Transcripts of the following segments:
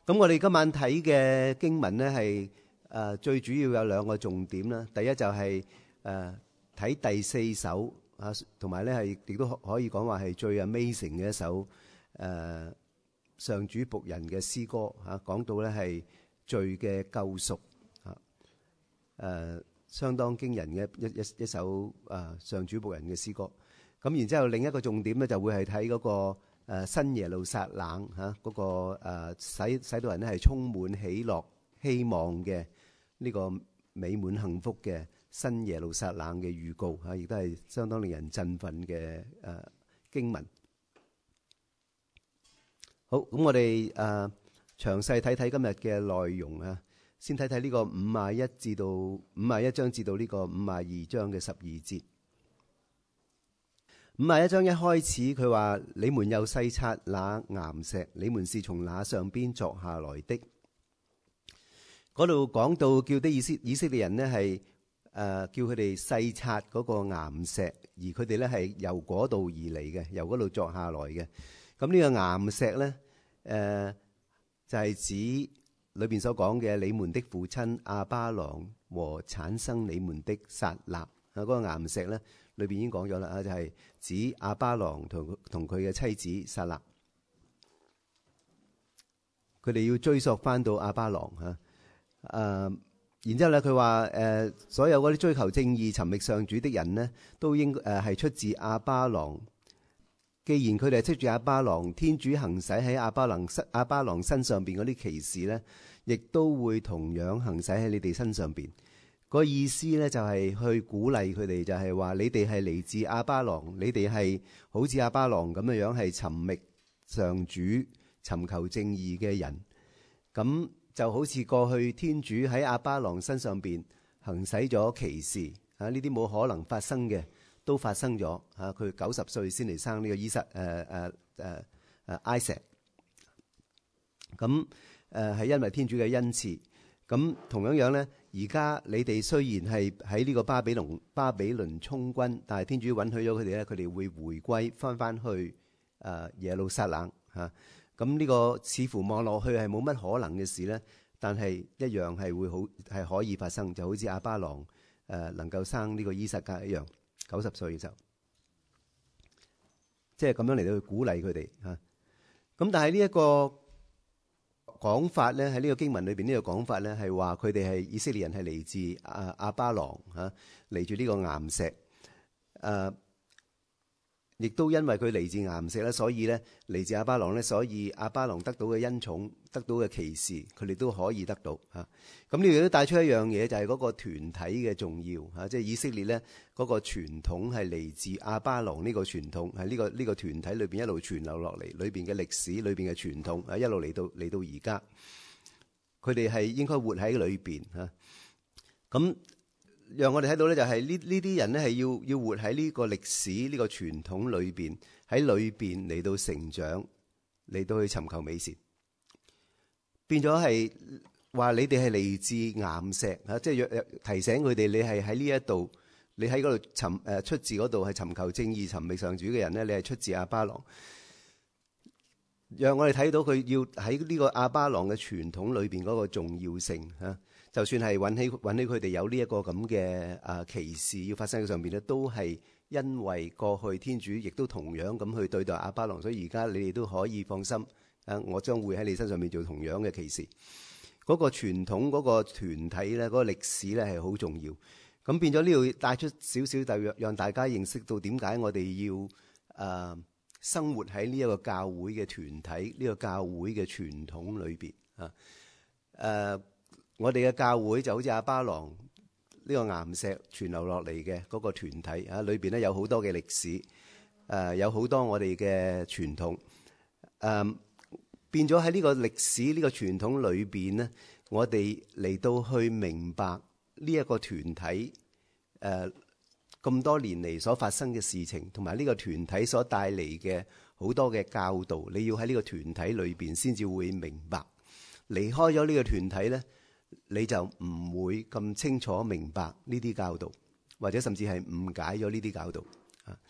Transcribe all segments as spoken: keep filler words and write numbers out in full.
咁我哋今晚睇嘅經文咧係誒最主要有兩個重點啦。第一就係誒睇第四首啊，同埋咧係亦都可以講話係最 amazing 嘅一首誒、呃、上主僕人嘅詩歌嚇，講到咧係罪嘅救贖啊，誒相當驚人嘅一一一首誒上主僕人嘅詩歌。咁然之後另一個重點咧就會係睇嗰個誒新耶路撒冷嚇嗰個誒使使到人咧係充滿喜樂希望嘅呢個美滿幸福嘅新耶路撒冷嘅預告嚇，亦都係相當令人振奮嘅誒經文。好，咁我哋誒詳細睇睇今日嘅內容啊，先睇睇呢個五十一至到五十一章至到呢個五十二章嘅十二節。五十一章一開始，佢話：你們又細察那岩石，你們是從那上邊鑿下來的。嗰度講到叫啲以色以色列人呢係誒叫佢哋細察嗰個岩石，而佢哋咧係由嗰度而嚟嘅，由嗰度鑿下來嘅。咁呢個岩石咧誒、呃、就係、是、指裏邊所講嘅你們的父親亞巴郎和產生你們的撒納啊，嗰、那個岩石咧。裏邊已經講咗啦，啊就係指亞巴郎同同佢嘅妻子撒納，佢哋要追溯翻到亞巴郎嚇，誒、啊，然之後咧佢話誒，所有嗰啲追求正義、尋覓上主的人呢，都應誒係、呃、出自亞巴郎。既然佢哋係出自亞巴郎，天主行使喺亞巴郎身亞巴郎身上邊嗰啲奇事咧，亦都會同樣行使喺你哋身上邊。個意思咧就係去鼓勵佢哋，就係話你哋係嚟自亞巴郎，你哋係好似亞巴郎咁嘅樣，係尋覓上主、尋求正義嘅人。咁就好似過去天主喺亞巴郎身上邊行使咗奇事啊，呢啲冇可能發生嘅都發生咗啊！佢九十歲先嚟生呢個以撒誒誒誒誒艾石，咁誒係因為天主嘅恩賜。咁同樣樣咧，而家你哋雖然係喺呢個巴比倫巴比倫充軍，但係天主允許咗佢哋咧，佢哋會回歸翻翻去誒耶路撒冷嚇。咁呢個似乎望落去係冇乜可能嘅事咧，但係一樣係會好係可以發生，就好似亞巴郎誒能夠生呢個依撒格一樣，九十歲就即係咁樣嚟到去鼓勵佢哋嚇。咁但係呢一個講法咧，喺呢個經文裏邊呢個講法咧，係話佢哋係以色列人係嚟自亞亞巴郎嚇，嚟住呢個岩石，誒、啊，亦都因為佢嚟自岩石咧，所以咧嚟自亞巴郎咧，所以亞巴郎得到嘅恩寵、得到嘅奇事，佢哋都可以得到嚇。咁呢度都帶出一樣嘢，就係嗰個團體嘅重要嚇、啊，即係以色列咧嗰個傳統係嚟自亞巴郎呢個傳統，喺呢個呢個團體裏邊一路傳流落嚟，裏邊嘅歷史、裏邊嘅傳統啊，一路嚟到嚟到而家，佢哋係應該活喺裏邊嚇。咁、啊、讓我哋睇到咧，就係呢呢啲人咧係要要活喺呢個歷史、呢個傳統裏邊，喺裏邊嚟到成長，嚟到去尋求美善，變咗係。話你哋係嚟自岩石嚇，即係提醒佢哋，你係喺呢一度，你喺嗰度尋誒出自嗰度係尋求正義、尋覓上主嘅人咧，你係出自亞巴郎。讓我哋睇到佢要喺呢個亞巴郎嘅傳統裏邊嗰個重要性嚇，就算係允許允許佢哋有呢一個咁嘅啊奇事要發生喺上邊咧，都係因為過去天主亦都同樣咁去對待亞巴郎，所以而家你哋都可以放心啊！我將會喺你身上面做同樣嘅奇事。嗰個傳統嗰個團體咧，嗰個歷史咧係好重要。咁變咗呢度帶出少少，就讓讓大家認識到點解我哋要誒、呃、生活喺呢一個教會嘅團體，呢、這個教會嘅傳統裏邊啊。誒、呃，我哋嘅教會就好似亞巴郎呢個岩石傳流落嚟嘅嗰個團體啊，裏邊咧有好多嘅歷史，誒、呃、有好多我哋嘅傳統誒。呃變咗喺呢個歷史、呢個傳統裏邊咧，我哋嚟到去明白呢一個團體誒咁多年嚟所發生嘅事情，同埋呢個團體所帶嚟嘅好多嘅教導，你要喺呢個團體裏邊先至會明白。離開咗呢個團體咧，你就唔會咁清楚明白呢啲教導，或者甚至係誤解咗呢啲教導啊。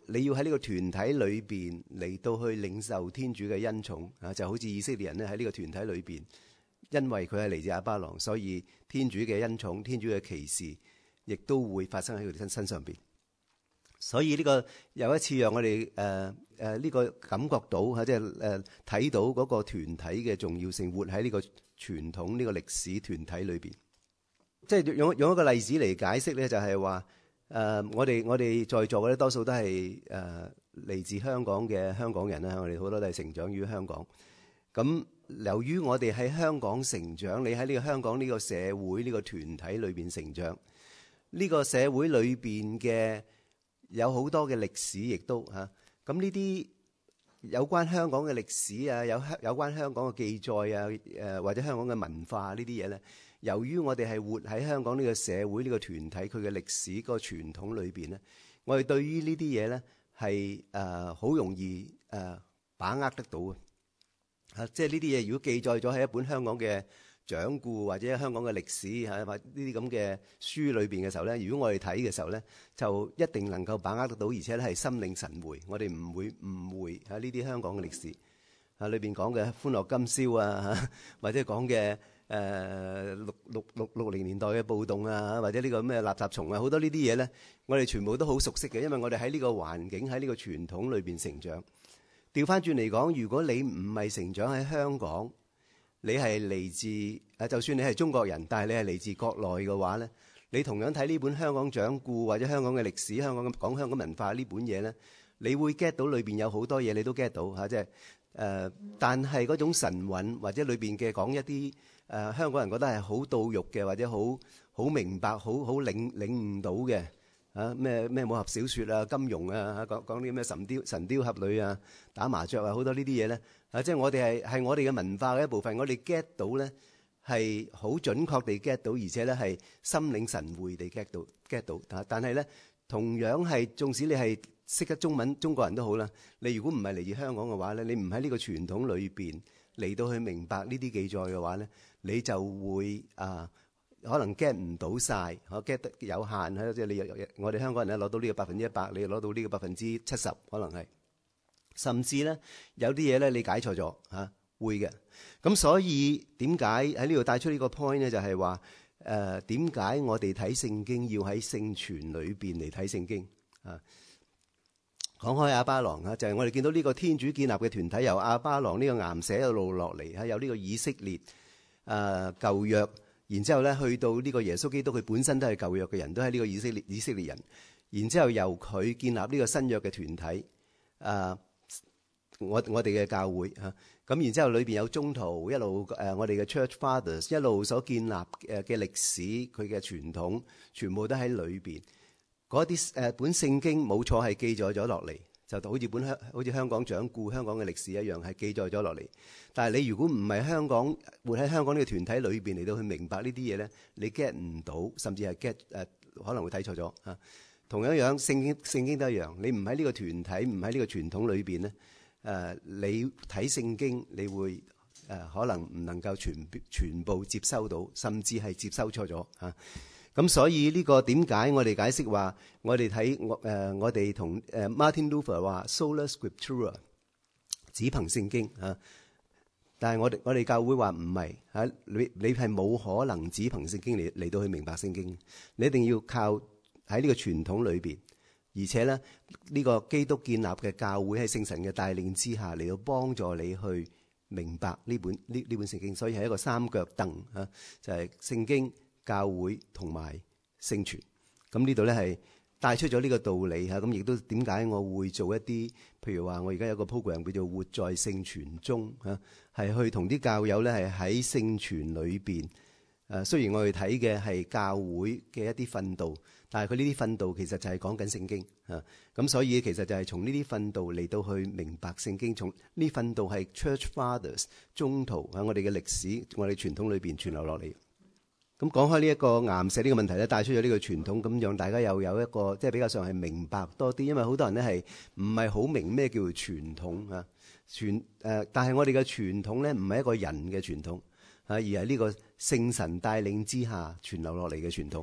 你要喺呢個團體裏邊嚟到去領受天主嘅恩寵啊，就好似以色列人咧喺呢個團體裏邊，因為佢係嚟自亞巴郎，所以天主嘅恩寵、天主嘅奇事，亦都會發生喺佢哋身身上邊。所以呢個有一次讓我哋誒誒呢個感覺到嚇，即係誒睇到嗰個團體嘅重要性，活喺呢個傳統呢個歷史團體裏邊。即係用用一個例子嚟解釋咧，就係話誒我哋我哋在座嘅咧多數都係誒嚟自香港嘅香港人啦，我哋好多都係成長於香港。咁由於我哋喺香港成長，你喺呢個香港呢個社會呢個團體裏邊成長，呢個社會裏邊嘅有好多嘅歷史，亦都嚇咁呢啲有關香港嘅歷史啊，有香有關香港嘅記載啊，誒或者香港嘅文化呢啲嘢咧。由於我哋係活喺香港呢個社會呢個團體佢嘅歷史嗰個傳統裏邊咧，我哋對於呢啲嘢咧係誒好容易誒把握得到嘅嚇。即係呢啲嘢如果記載咗喺一本香港嘅掌故或者香港嘅歷史嚇或呢啲咁嘅書裏邊嘅時候咧，如果我哋睇嘅時候咧，就一定能夠把握得到，而且咧係心領神會，我哋唔會誤會喺呢啲香港嘅歷史啊裏邊講嘅歡樂今宵啊嚇，或者講嘅。誒、呃、六六六六零年代嘅暴動啊，或者呢個咩垃圾蟲啊，好多呢啲嘢咧，我哋全部都好熟悉嘅，因為我哋喺呢個環境喺呢個傳統裏邊成長。調翻轉嚟講，如果你唔係成長喺香港，你係嚟自誒，就算你係中國人，但係你係嚟自國內嘅話咧，你同樣睇呢本香港掌故或者香港嘅歷史、香港講香港文化呢本嘢咧，你會 get 到裏邊有好多嘢，你都 get 到嚇，即係誒，但係嗰種神韻或者裏邊嘅講一啲。誒、呃、香港人覺得係好到肉嘅，或者好好明白、好好領領悟到嘅啊咩咩武俠小説啊、金庸啊，講講啲咩神雕神雕俠侶啊、打麻雀啊，好多呢啲嘢咧啊，即係我哋係係我哋嘅文化嘅一部分，我哋 get 到咧係好準確地 get 到，而且咧係心領神會地 get 到 get 到。但但係咧，同樣係縱使你係識得中文中國人都好啦，你如果唔係嚟自香港嘅話咧，你唔喺呢個傳統裏邊嚟到去明白呢啲記載嘅話咧，你就會啊，可能 get 唔到晒，我 get 得有限喺，即係你我哋香港人咧攞到呢個百分之一百，你攞到呢個百分之七十，可能係，甚至咧有啲嘢咧你解錯咗嚇，會嘅。咁所以點解喺呢度帶出呢個 point 咧？就係話誒點解我哋睇聖經要喺聖傳裏邊嚟睇聖經啊？講開亞巴郎啊，就係我哋見到呢個天主建立嘅團體，由亞巴郎呢個岩石一路落嚟嚇，有呢個以色列。誒、呃、舊約，然之後咧去到呢個耶穌基督，佢本身都係舊約嘅人，都係呢個以色列以色列人。然之後由佢建立呢個新約嘅團體，誒、呃、我我哋嘅教會嚇。咁、啊、然之後裏邊有宗徒一路誒、呃，我哋嘅 Church Fathers 一路所建立誒嘅歷史，佢嘅傳統全部都喺裏邊。嗰啲誒本聖經冇錯係記載咗落嚟。就好似本香好似香港掌故香港嘅歷史一樣，係記載咗落嚟。但係你如果唔係香港活喺香港呢個團體裏邊嚟到去明白呢啲嘢咧，你 get 唔到，甚至係 get 誒可能會睇錯咗嚇。同樣樣聖經聖經都一樣，你唔喺呢個團體，唔喺呢個傳統裏邊咧，誒你睇聖經，你會誒可能唔能夠全全部接收到，甚至係接收錯咗嚇。咁所以呢個點解我哋解釋話，我哋睇我誒我哋同誒 Martin Luther 話 Sola Scriptura 只憑聖經嚇，但係我哋我哋教會話唔係嚇，你你係冇可能只憑聖經嚟嚟到去明白聖經，你一定要靠喺呢個傳統裏邊，而且咧呢個基督建立嘅教會喺聖神嘅帶領之下嚟到幫助你去明白呢本呢呢本聖經，所以係一個三腳凳嚇，就係聖經。教會同埋聖傳，咁呢度咧係帶出咗呢個道理嚇，咁亦都點解我會做一啲，譬如話我而家有個 program 叫做活在聖傳中嚇，係去同啲教友咧係喺聖傳裏邊。誒雖然我哋睇嘅係教會嘅一啲訓導，但係佢呢啲訓導其實就係講緊聖經嚇，咁所以其實就係從呢啲訓導嚟到去明白聖經。從呢訓導係 Church Fathers 宗徒喺我哋嘅歷史、我哋傳統裏邊傳流落嚟。咁講開呢一個岩石呢個問題咧，帶出咗呢個傳統，咁讓大家又有一個即係比較上係明白多啲，因為好多人咧係唔係好明咩叫做傳統啊？傳誒，但係我哋嘅傳統咧唔係一個人嘅傳統啊，而係呢個聖神帶領之下傳流落嚟嘅傳統。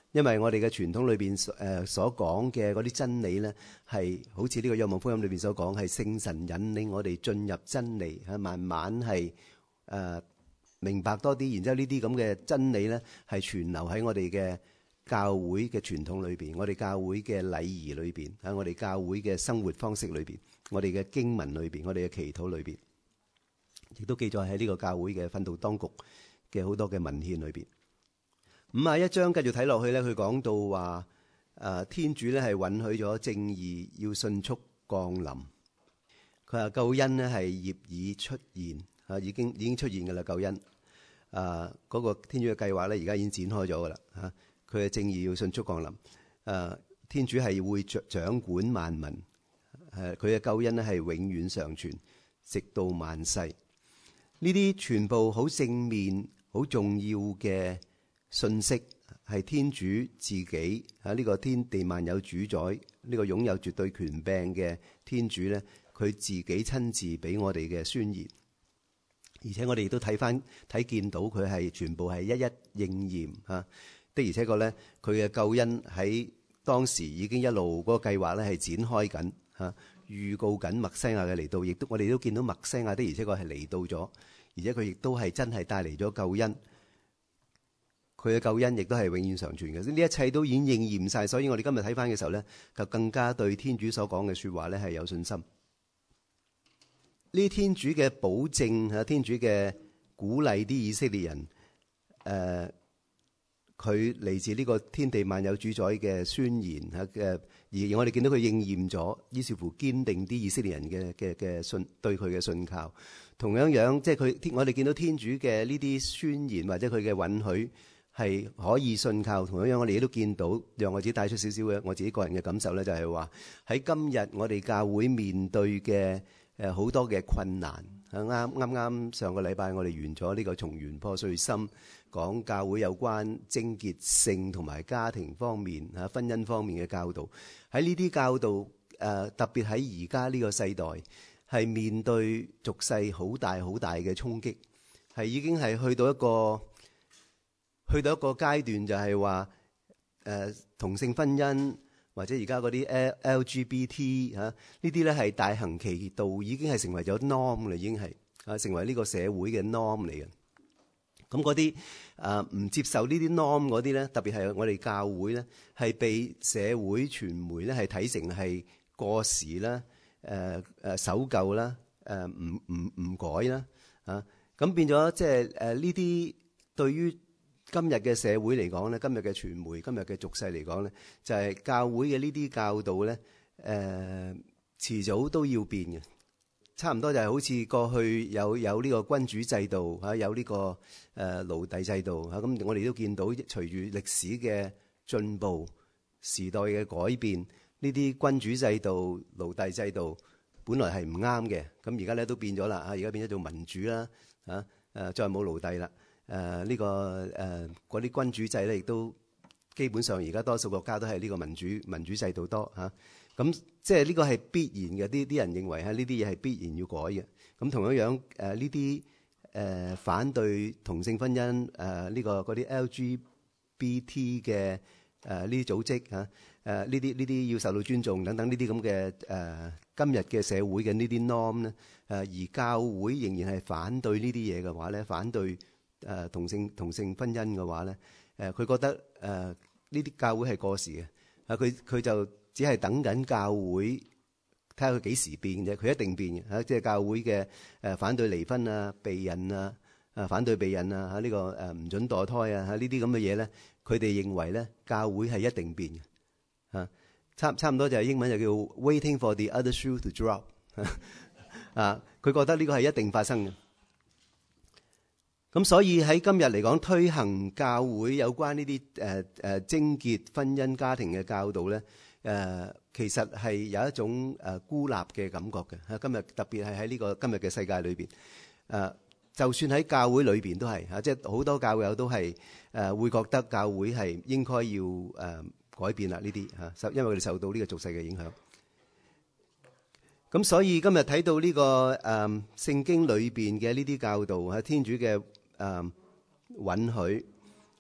因為我哋嘅傳統裏邊誒所講嘅嗰啲真理咧，係好似呢個《若望福音》裏邊所講，係聖神引領我哋進入真理，嚇慢慢係誒、呃、明白多啲，然之後呢啲咁嘅真理咧，係存留喺我哋嘅教會嘅傳統裏邊，我哋教會嘅禮儀裏邊，喺我哋教會嘅生活方式裏邊，我哋嘅經文裏邊，我哋嘅祈禱裏邊，亦都記載喺呢個教會嘅訓導當局嘅好多嘅文獻裏邊。五十一章繼續睇落去咧，佢講到話誒天主咧係允許咗正義要迅速降臨。佢話救恩咧係業已出現，啊已經已經出現嘅啦，救恩。誒、啊、嗰、那個天主嘅計劃咧，而家已經展開咗嘅啦。嚇，佢嘅正義要迅速降臨。誒、啊、天主係會掌管萬民。誒佢嘅救恩咧係永遠常存，直到萬世。呢啲全部好正面、好重要嘅信息係天主自己喺呢個天地萬有主宰，呢個擁有絕對權柄嘅天主咧，佢自己親自俾我哋嘅宣言，而且我哋亦都睇翻睇見到佢係全部係一一應驗嚇。的而且確咧，佢嘅救恩喺當時已經一路嗰個計劃咧係展開緊嚇，預告緊默西亞嘅嚟到，亦都我哋都見到默西亞的而且確係嚟到咗，而且佢亦都係真係帶嚟咗救恩。佢嘅救恩亦都係永遠常存嘅，呢一切都已經應驗晒，所以我哋今日睇翻嘅時候咧，就更加對天主所講嘅說話咧係有信心。呢啲天主嘅保證嚇，天主嘅鼓勵啲以色列人，誒佢嚟自呢個天地萬有主宰嘅宣言嚇嘅，而我哋見到佢應驗咗，於是乎堅定啲以色列人嘅嘅嘅信對佢嘅信靠。同樣樣即係佢，我哋見到天主嘅呢啲宣言或者佢嘅允許，係可以信靠。同樣樣，我哋亦都見到，讓我自己帶出少少嘅我自己個人嘅感受咧，就係話喺今日我哋教會面對嘅誒好多嘅困難。啱啱啱上個禮拜我哋完咗呢個重圓破碎心，講教會有關貞潔性同埋家庭方面嚇婚姻方面嘅教導。喺呢啲教導誒、呃，特別喺而家呢個世代，係面對俗世好大好大嘅衝擊，係已經係去到一個。去到一個階段就係話誒同性婚姻或者而家嗰啲 L G B T 嚇、啊、呢啲咧係大行其道，已經係成為咗 norm 啦，已經係啊成為呢個社會嘅 norm 嚟嘅。咁嗰啲啊唔接受呢啲 norm 嗰啲咧，特別係我哋教會咧，係被社會傳媒咧係睇成係過時啦、誒誒守舊啦、誒唔唔唔改啦啊。咁變咗即係誒呢啲對於今日嘅社會嚟講咧，今日嘅傳媒、今日嘅俗世嚟講咧，就係、是、教會嘅呢啲教導咧，誒、呃、遲早都要變嘅。差唔多就係好似過去有有呢個君主制度嚇，有呢、這個誒、呃、奴隸制度嚇。咁我哋都見到隨住歷史嘅進步、時代嘅改變，呢啲君主制度、奴隸制度本來係唔啱嘅。咁而家咧都變咗啦嚇，而家變咗做民主啦嚇，誒再冇奴隸啦。誒、呃、呢、這個誒嗰啲君主制咧，亦都基本上而家多數國家都係呢個民主民主制度多嚇。咁、啊、即係呢個係必然嘅，啲啲人認為嚇呢啲嘢係必然要改嘅。咁同樣樣誒呢啲誒反對同性婚姻誒呢、呃這個嗰啲 L G B T 嘅誒呢啲組織嚇誒呢啲呢啲要受到尊重等等呢啲咁嘅誒今日嘅社會嘅呢啲 norm 咧誒而教會仍然係反對呢啲嘢嘅話咧，反對。誒、呃、同性同性婚姻嘅話咧，誒、呃、佢覺得誒呢啲教會係過時嘅，啊佢佢就只係等緊教會睇下佢幾時變啫，佢一定變嘅嚇、啊，即係教會嘅誒、呃、反對離婚啊、避孕啊、啊反對避孕啊嚇呢、這個誒唔、呃、準墮胎啊嚇呢啲咁嘅嘢咧，佢哋認為咧教會係一定變嘅嚇、啊，差差唔多就係英文就叫 waiting for the other shoe to drop 啊，佢覺得呢個係一定發生嘅。咁所以喺今日嚟講，推行教會有關呢啲誒誒貞潔婚姻家庭嘅教導咧，誒、呃、其實係有一種誒、呃、孤立嘅感覺嘅嚇。今日特別係喺呢個今日嘅世界裏邊，誒、呃、就算喺教會裏邊都係嚇，即係好多教友都係誒、呃、會覺得教會係應該要誒、呃、改變啦呢啲嚇，受因為佢哋受到呢個俗世嘅影響。咁所以今日睇到呢、這個誒、呃、聖經裏邊嘅呢啲教導喺天主嘅誒、呃、允許，誒、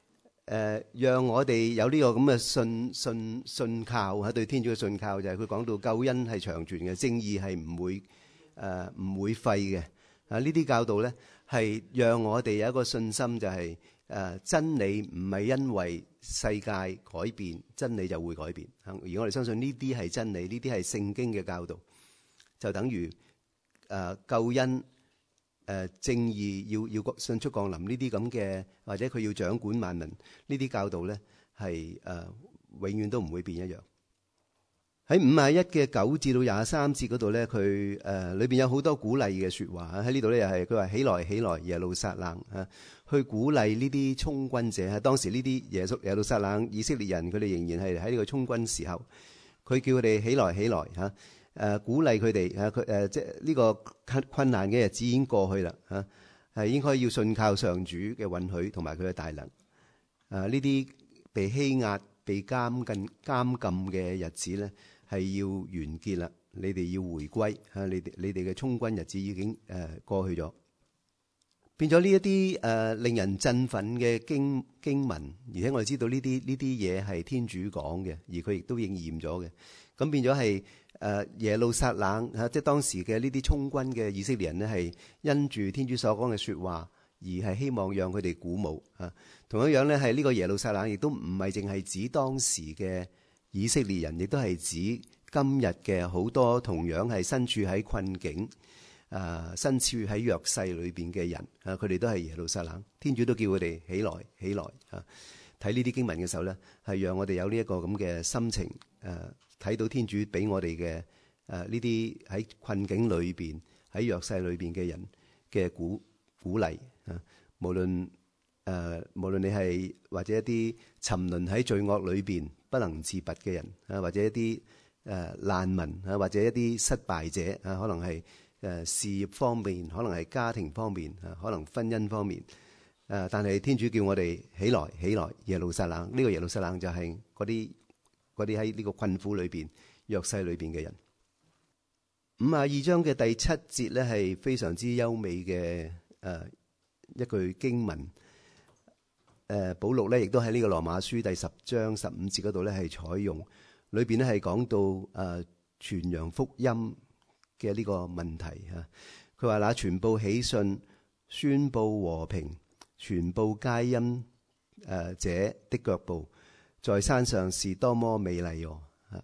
誒，讓我哋有呢個咁嘅信信信靠喺對天主嘅信靠，就係佢講到救恩係長存嘅，正義係唔會誒唔會廢嘅。啊，呢啲教導咧係讓我哋有一個信心，就係誒真理唔係因為世界改變，真理就會改變。而我哋相信呢啲係真理，呢啲係聖經嘅教導，就等於誒救恩。誒、呃、正義要要迅速降臨呢啲咁嘅，或者佢要掌管萬民呢啲教導咧，係誒、呃、永遠都唔會變一樣。喺五十一嘅九至到廿三節嗰度咧，佢誒裏邊有好多鼓勵嘅説話喺呢度咧，又係佢話起來起來耶路撒冷啊，去鼓勵呢啲充軍者啊。當時呢啲耶穌耶路撒冷以色列人，佢哋仍然係喺呢個充軍時候，佢叫佢哋起來起來嚇。誒、呃、鼓勵佢哋嚇佢誒，即係呢個困困難嘅日子已經過去啦嚇，係、啊、應該要信靠上主嘅允許同埋佢嘅大能。誒呢啲被欺壓、被監禁、監禁嘅日子咧，係要完結啦。你哋要回歸嚇、啊，你哋你哋嘅充軍日子已經誒、呃、過去咗，變咗呢一啲誒令人振奮嘅經經文，而且我哋知道呢啲呢啲嘢係天主講嘅，而佢亦都應驗咗嘅。咁變咗係誒耶路撒冷嚇，即係當時嘅呢啲充軍嘅以色列人呢，係因住天主所講嘅説話，而係希望讓佢哋鼓舞嚇。同樣樣咧，係呢個耶路撒冷亦都唔係淨係指當時嘅以色列人，亦都係指今日嘅好多同樣係身處喺困境、誒身處喺弱勢裏邊嘅人啊，佢哋都係耶路撒冷。天主都叫佢哋起來起來嚇。睇呢啲經文嘅時候咧，係讓我哋有呢一個咁嘅心情誒。睇到天主俾我哋嘅誒呢啲喺困境裏邊、喺弱勢裏邊嘅人嘅鼓鼓勵啊，無論誒、呃、無論你係或者一啲沉淪喺罪惡裏邊不能自拔嘅人啊，或者一啲誒、呃、難民啊，或者一啲失敗者啊，可能係誒、呃、事業方面，可能係家庭方面啊，可能婚姻方面誒、啊，但係天主叫我哋起來起來耶路撒冷，呢、這個耶路撒冷就係嗰啲。嗰啲喺呢個困苦裏邊、弱勢裏邊嘅人。五十二章嘅第七節咧，係非常之優美嘅誒、呃、一句經文。誒、呃，保祿咧亦都喺呢個羅馬書第十章十五節嗰度咧係採用，裏邊咧係講到誒、呃、傳揚福音嘅呢個問題嚇。佢話嗱，傳報喜訊、宣佈和平、傳報佳音誒者的腳步，在山上是多麼美麗喎！啊，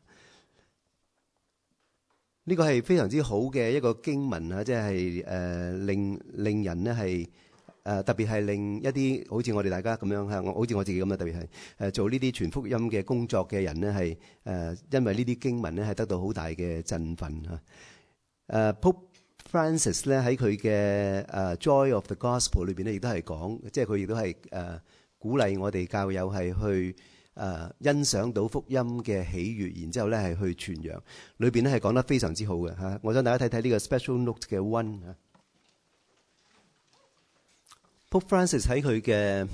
呢個係非常之好嘅一個經文啊，即係誒令令人咧係誒特別係令一啲好似我哋大家咁樣嚇，我好似我自己咁樣，特別係誒做呢啲傳福音嘅工作嘅人咧係誒，因為呢啲經文咧係得到好大嘅振奮嚇。誒 Pope Francis 咧喺佢嘅誒 Joy of the Gospel 裏邊咧，亦都係講，即係佢亦都係誒鼓勵我哋教友係去。誒、呃、欣賞到福音嘅喜悅，然之後咧係去傳揚，裏邊咧係講得非常之好嘅嚇、啊。我想大家睇睇呢個 special note 嘅 one 嚇。Pope Francis 喺佢嘅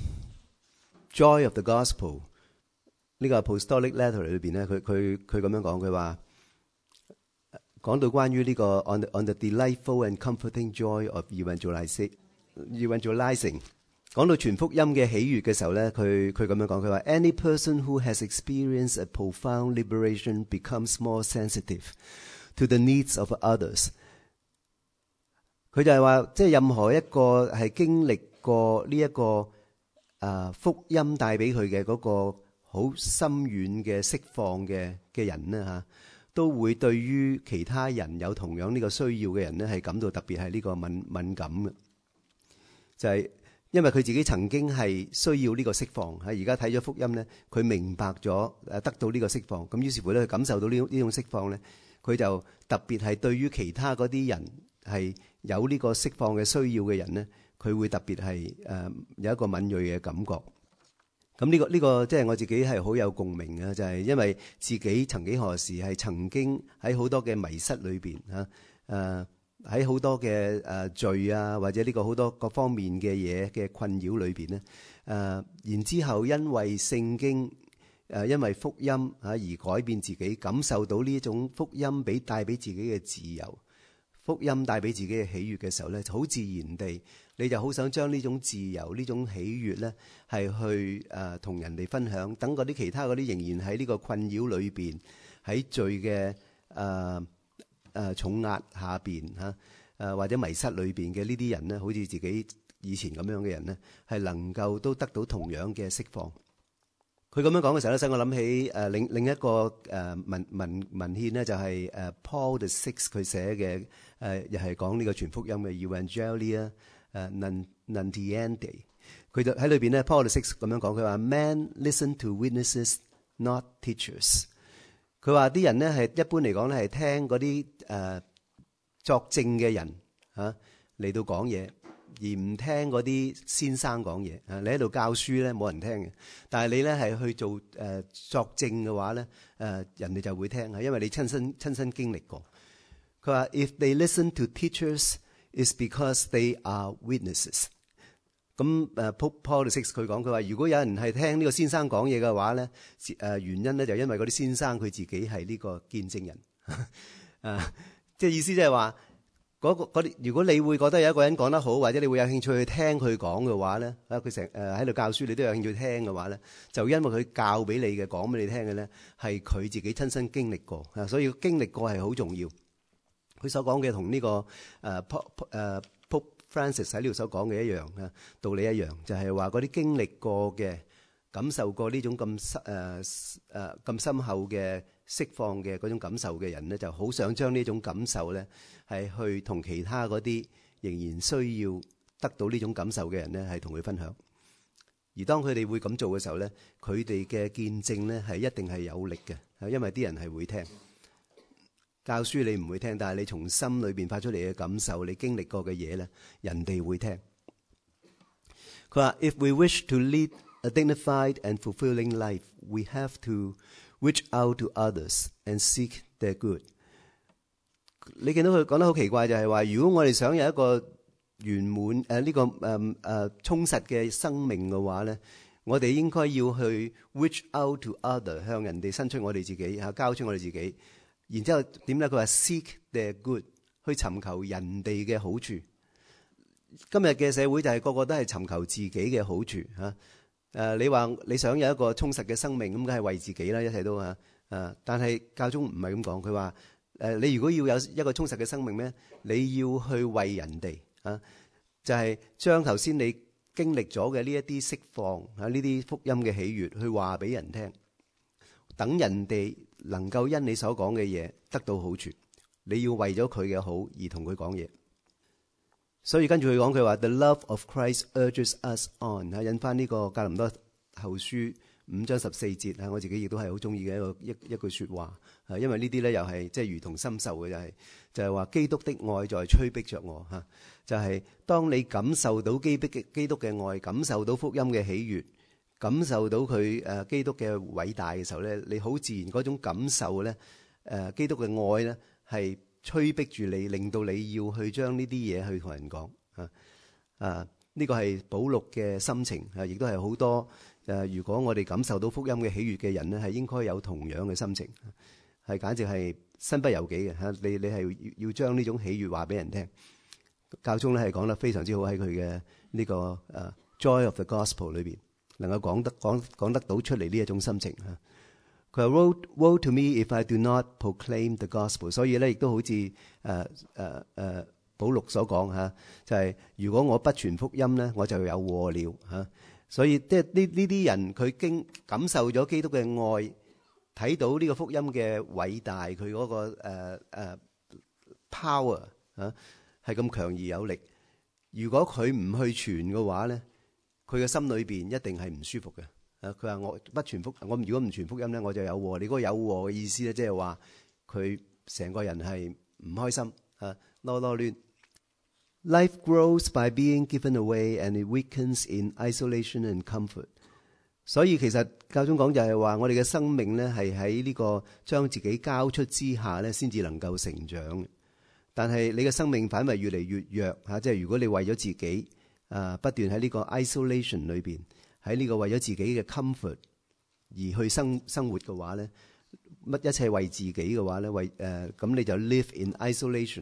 Joy of the Gospel 呢個 Apostolic Letter 裏邊咧，佢佢佢咁樣講，佢話講到關於呢個 on the, on the delightful and comforting joy of evangelizing evangelizing。講到傳福音嘅喜悅嘅時候咧，佢佢咁樣講，佢話 Any person who has experienced a profound liberation becomes more sensitive to the needs of others。佢就係話，即係任何一個係經歷過呢、這、一個誒、呃、福音帶俾佢嘅嗰個好深遠嘅釋放嘅嘅人咧嚇，都會對於其他人有同樣呢個需要嘅人咧係感到特別係呢個敏敏感嘅，就係、是。因為佢自己曾經係需要呢個釋放，喺而家睇咗福音咧，佢明白咗誒得到呢個釋放，咁於是乎咧，佢感受到呢呢種釋放咧，佢就特別係對於其他嗰啲人係有呢個釋放嘅需要嘅人咧，佢會特別係誒有一個敏銳嘅感覺。咁呢個呢個即係我自己係好有共鳴嘅，就係因為自己曾幾何時係曾經喺好多嘅迷失裏邊嚇誒。喺好多嘅誒罪啊，或者呢個好多各方面嘅嘢嘅困擾裏邊咧，誒、呃，然之後因為聖經誒、呃，因為福音嚇而改變自己，感受到呢一種福音俾帶俾自己嘅自由， 福音帶俾自己嘅喜悅嘅時候咧，就好自然地，你就好想將呢種自由、呢種喜悅咧，係去誒同、呃、人哋分享。等嗰啲其他嗰啲仍然喺呢個困擾裏邊，喺罪嘅誒誒重壓下邊嚇，誒、呃、或者迷失裏邊嘅呢啲人咧，好似自己以前咁樣嘅人咧，係能夠都得到同樣嘅釋放。佢咁樣講嘅時候咧，使我諗起誒另另一個誒文文文獻咧，就係誒 Paul the Sixth 佢寫嘅誒，又係講呢個全福音嘅 Evangelia 誒 Nuntiandi。佢就喺裏邊咧 ，Paul the Sixth 咁樣講，佢話 Man listen to witnesses, not teachers。佢話啲人咧係一般嚟講咧係聽嗰啲誒作證嘅人嚇嚟到講嘢。而唔聽嗰啲先生講嘢啊！你喺度教書咧，冇人聽嘅。但係你咧係去做誒、呃、作證嘅話咧，誒、呃、人哋就會聽啊，因為你親身親身經歷過。佢話：If they listen to teachers, it's because they are witnesses。咁誒 Paul the Sixth佢講，佢話如果有人係聽呢個先生講嘢嘅話咧，誒、呃、原因咧就因為嗰啲先生佢自己係呢個見證人啊，即係意思即係話。嗰個嗰啲，如果你會覺得有一個人講得好，或者你會有興趣去聽佢講嘅話咧，啊佢成誒喺度教書，你都有興趣聽嘅話咧，就因為佢教俾你嘅，講俾你聽嘅咧，係佢自己親身經歷過啊，所以經歷過係好重要。佢所講嘅同呢個誒 Pope 誒 Pope Francis 喺呢度所講嘅一樣啊，道理一樣，就係話嗰啲經歷過嘅、感受過呢種咁深誒誒咁深厚嘅釋放嘅嗰種感受嘅人咧，就好想將呢種感受咧。係去同其他嗰啲仍然需要得到呢種感受嘅人咧，係同佢分享。而當佢哋會咁做嘅時候咧，佢哋嘅見證咧係一定係有力嘅，因為啲人係會聽。教書你唔會聽，但係你從心裏邊發出嚟嘅感受，你經歷過嘅嘢咧，人哋會聽。佢話：If we wish to lead a dignified and fulfilling life, we have to reach out to others and seek their good。你見到佢講得好奇怪，就係話，如果我哋想有一個圓滿誒呢個誒誒充實嘅生命嘅話咧，我哋應該要去 reach out to other， 向人哋伸出我哋自己嚇，交出我哋自己。然之後點咧？佢話 seek their good， 去尋求人哋嘅好處。今日嘅社會就係個個都係尋求自己嘅好處嚇。誒，你話你想有一個充實嘅生命，咁梗係為自己啦，一切都嚇。誒，但係教宗唔係咁講，佢話。誒，你如果要有一個充實嘅生命咧，你要去為人哋啊，就係將頭先你經歷咗嘅呢一啲釋放啊，呢啲福音嘅喜悅，去話俾人聽，等人哋能夠因你所講嘅嘢得到好處。你要為咗佢嘅好而同佢講嘢。所以跟住佢講，佢話 The love of Christ urges us on，引翻呢個格林多後書五章十四節啊，我自己亦都係好中意嘅一個一一句說話，啊，因為呢啲咧又係即係如同深受嘅，就係就係話基督的愛在催逼着我吓，就係當你感受到基督嘅基督嘅愛，感受到福音嘅喜悅，感受到佢誒基督嘅偉大嘅時候咧，你好自然嗰種感受咧，誒基督嘅愛咧係催逼住你，令到你要去將呢啲嘢去同人講啊啊，呢個係保祿嘅心情啊，亦都係好多。誒，如果我哋感受到福音嘅喜悅嘅人咧，係應該有同樣嘅心情，係簡直係身不由己嘅嚇。你你係要要將呢種喜悅話俾人聽。教宗咧係講得非常之好，喺佢嘅呢個誒 Joy of the Gospel 裏邊，能夠講得講講得到出嚟呢一種心情嚇。佢話 Woe woe to me if I do not proclaim the gospel。所以咧亦都好似誒誒誒保祿所講嚇，就係如果我不傳福音咧，我就有禍了嚇。所以即係呢呢啲人，佢經感受咗基督嘅愛，睇到呢個福音嘅偉大，佢嗰個誒誒 power 啊係咁強而有力。如果佢唔去傳嘅話咧，佢嘅心裏邊一定係唔舒服嘅。啊，佢話我不傳福，我如果唔傳福音咧，我就有禍。你嗰個有禍嘅意思咧，即係話佢成個人係唔開心啊，囉囉攣。Life grows by being given away, and it weakens in isolation and comfort。所以其實教宗講就係話，我哋嘅生命咧係喺呢個將自己交出之下咧，先至能夠成長。但係你嘅生命反為越嚟越弱嚇，即係如果你為咗自己啊不斷喺呢個 isolation 裏邊，喺呢個為咗自己嘅 comfort 而去生生活嘅話咧，乜一切為自己嘅話咧，為誒咁、呃、你就 live in isolation。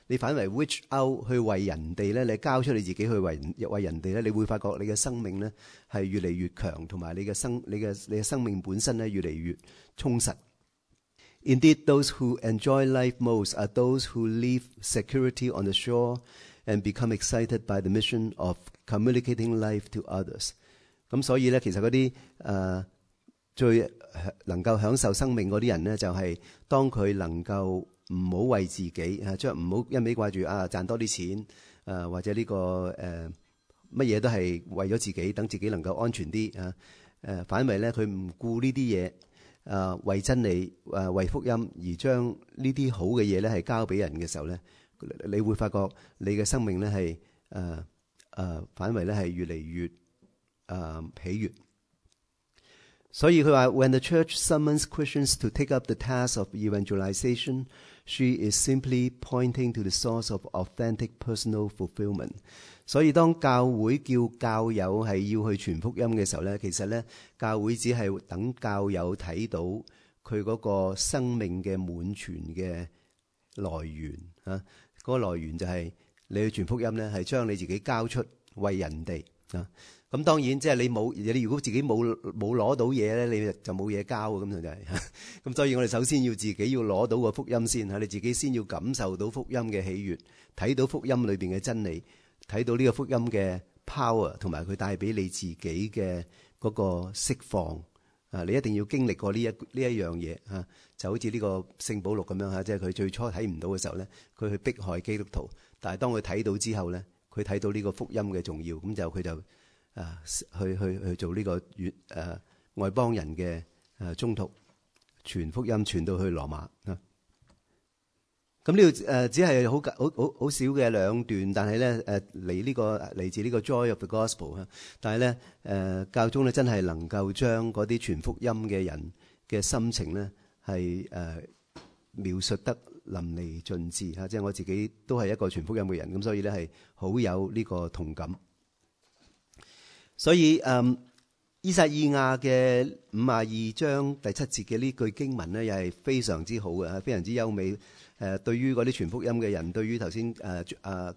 你反為 reach out 去為人哋咧，你交出你自己去為為人哋咧，你會發覺你嘅生命咧係越嚟越強，同埋你嘅生你嘅你嘅生命本身咧越嚟越充實。Indeed, those who enjoy life most are those who leave security on the shore and become excited by the mission of communicating life to others。咁所以咧，其實嗰啲誒最能夠享受生命嗰啲人咧，就係當佢能夠唔好為自己啊，即係唔好一味掛住啊賺多啲錢，誒或者呢個誒乜嘢都係為咗自己，等自己能夠安全啲啊誒，反為咧佢唔顧呢啲嘢誒，為真理誒為福音而將呢啲好嘅嘢咧係交俾人嘅時候咧，你會發覺你嘅生命咧係誒誒反為咧係越嚟越誒喜悅。所以佢話 ，When the church summons Christians to take up the task of evangelization, she is simply pointing to the source of authentic personal fulfillment。所以當教會叫教友係要去傳福音嘅時候咧，其實咧教會只係等教友睇到佢嗰個生命嘅滿全嘅來源啊，嗰、那個來源就係你去傳福音咧，係將你自己交出為人哋啊。咁當然即係你冇，你如果自己冇冇攞到嘢咧，你就冇嘢交咁就係。咁所以我哋首先要自己要攞到個福音先嚇，你自己先要感受到福音嘅喜悅，睇到福音裏邊嘅真理，睇到呢個福音嘅 power， 同埋佢帶俾你自己嘅嗰個釋放啊！你一定要經歷過呢一呢一樣嘢嚇，就好似呢個聖保祿咁樣嚇，即係佢最初睇唔到嘅時候咧，佢去迫害基督徒，但係當佢睇到之後咧，佢睇到呢個福音嘅重要，咁就佢就。啊，去去去做呢個粵誒外邦人嘅誒宗徒，傳福音傳到去羅馬啊。咁呢度誒只係好好好好少嘅兩段，但係咧誒嚟呢個嚟自呢個 Joy of the Gospel 啊。但係咧誒教宗咧真係能夠將嗰啲傳福音嘅人嘅心情咧係誒描述得淋漓盡致嚇。即係我自己都係一個傳福音嘅人，咁所以咧係好有呢個同感。所以誒，依撒意亞嘅五十二章第七節嘅呢句經文咧，又係非常之好嘅，非常之優美。誒，對於嗰啲傳福音嘅人，對於頭先誒誒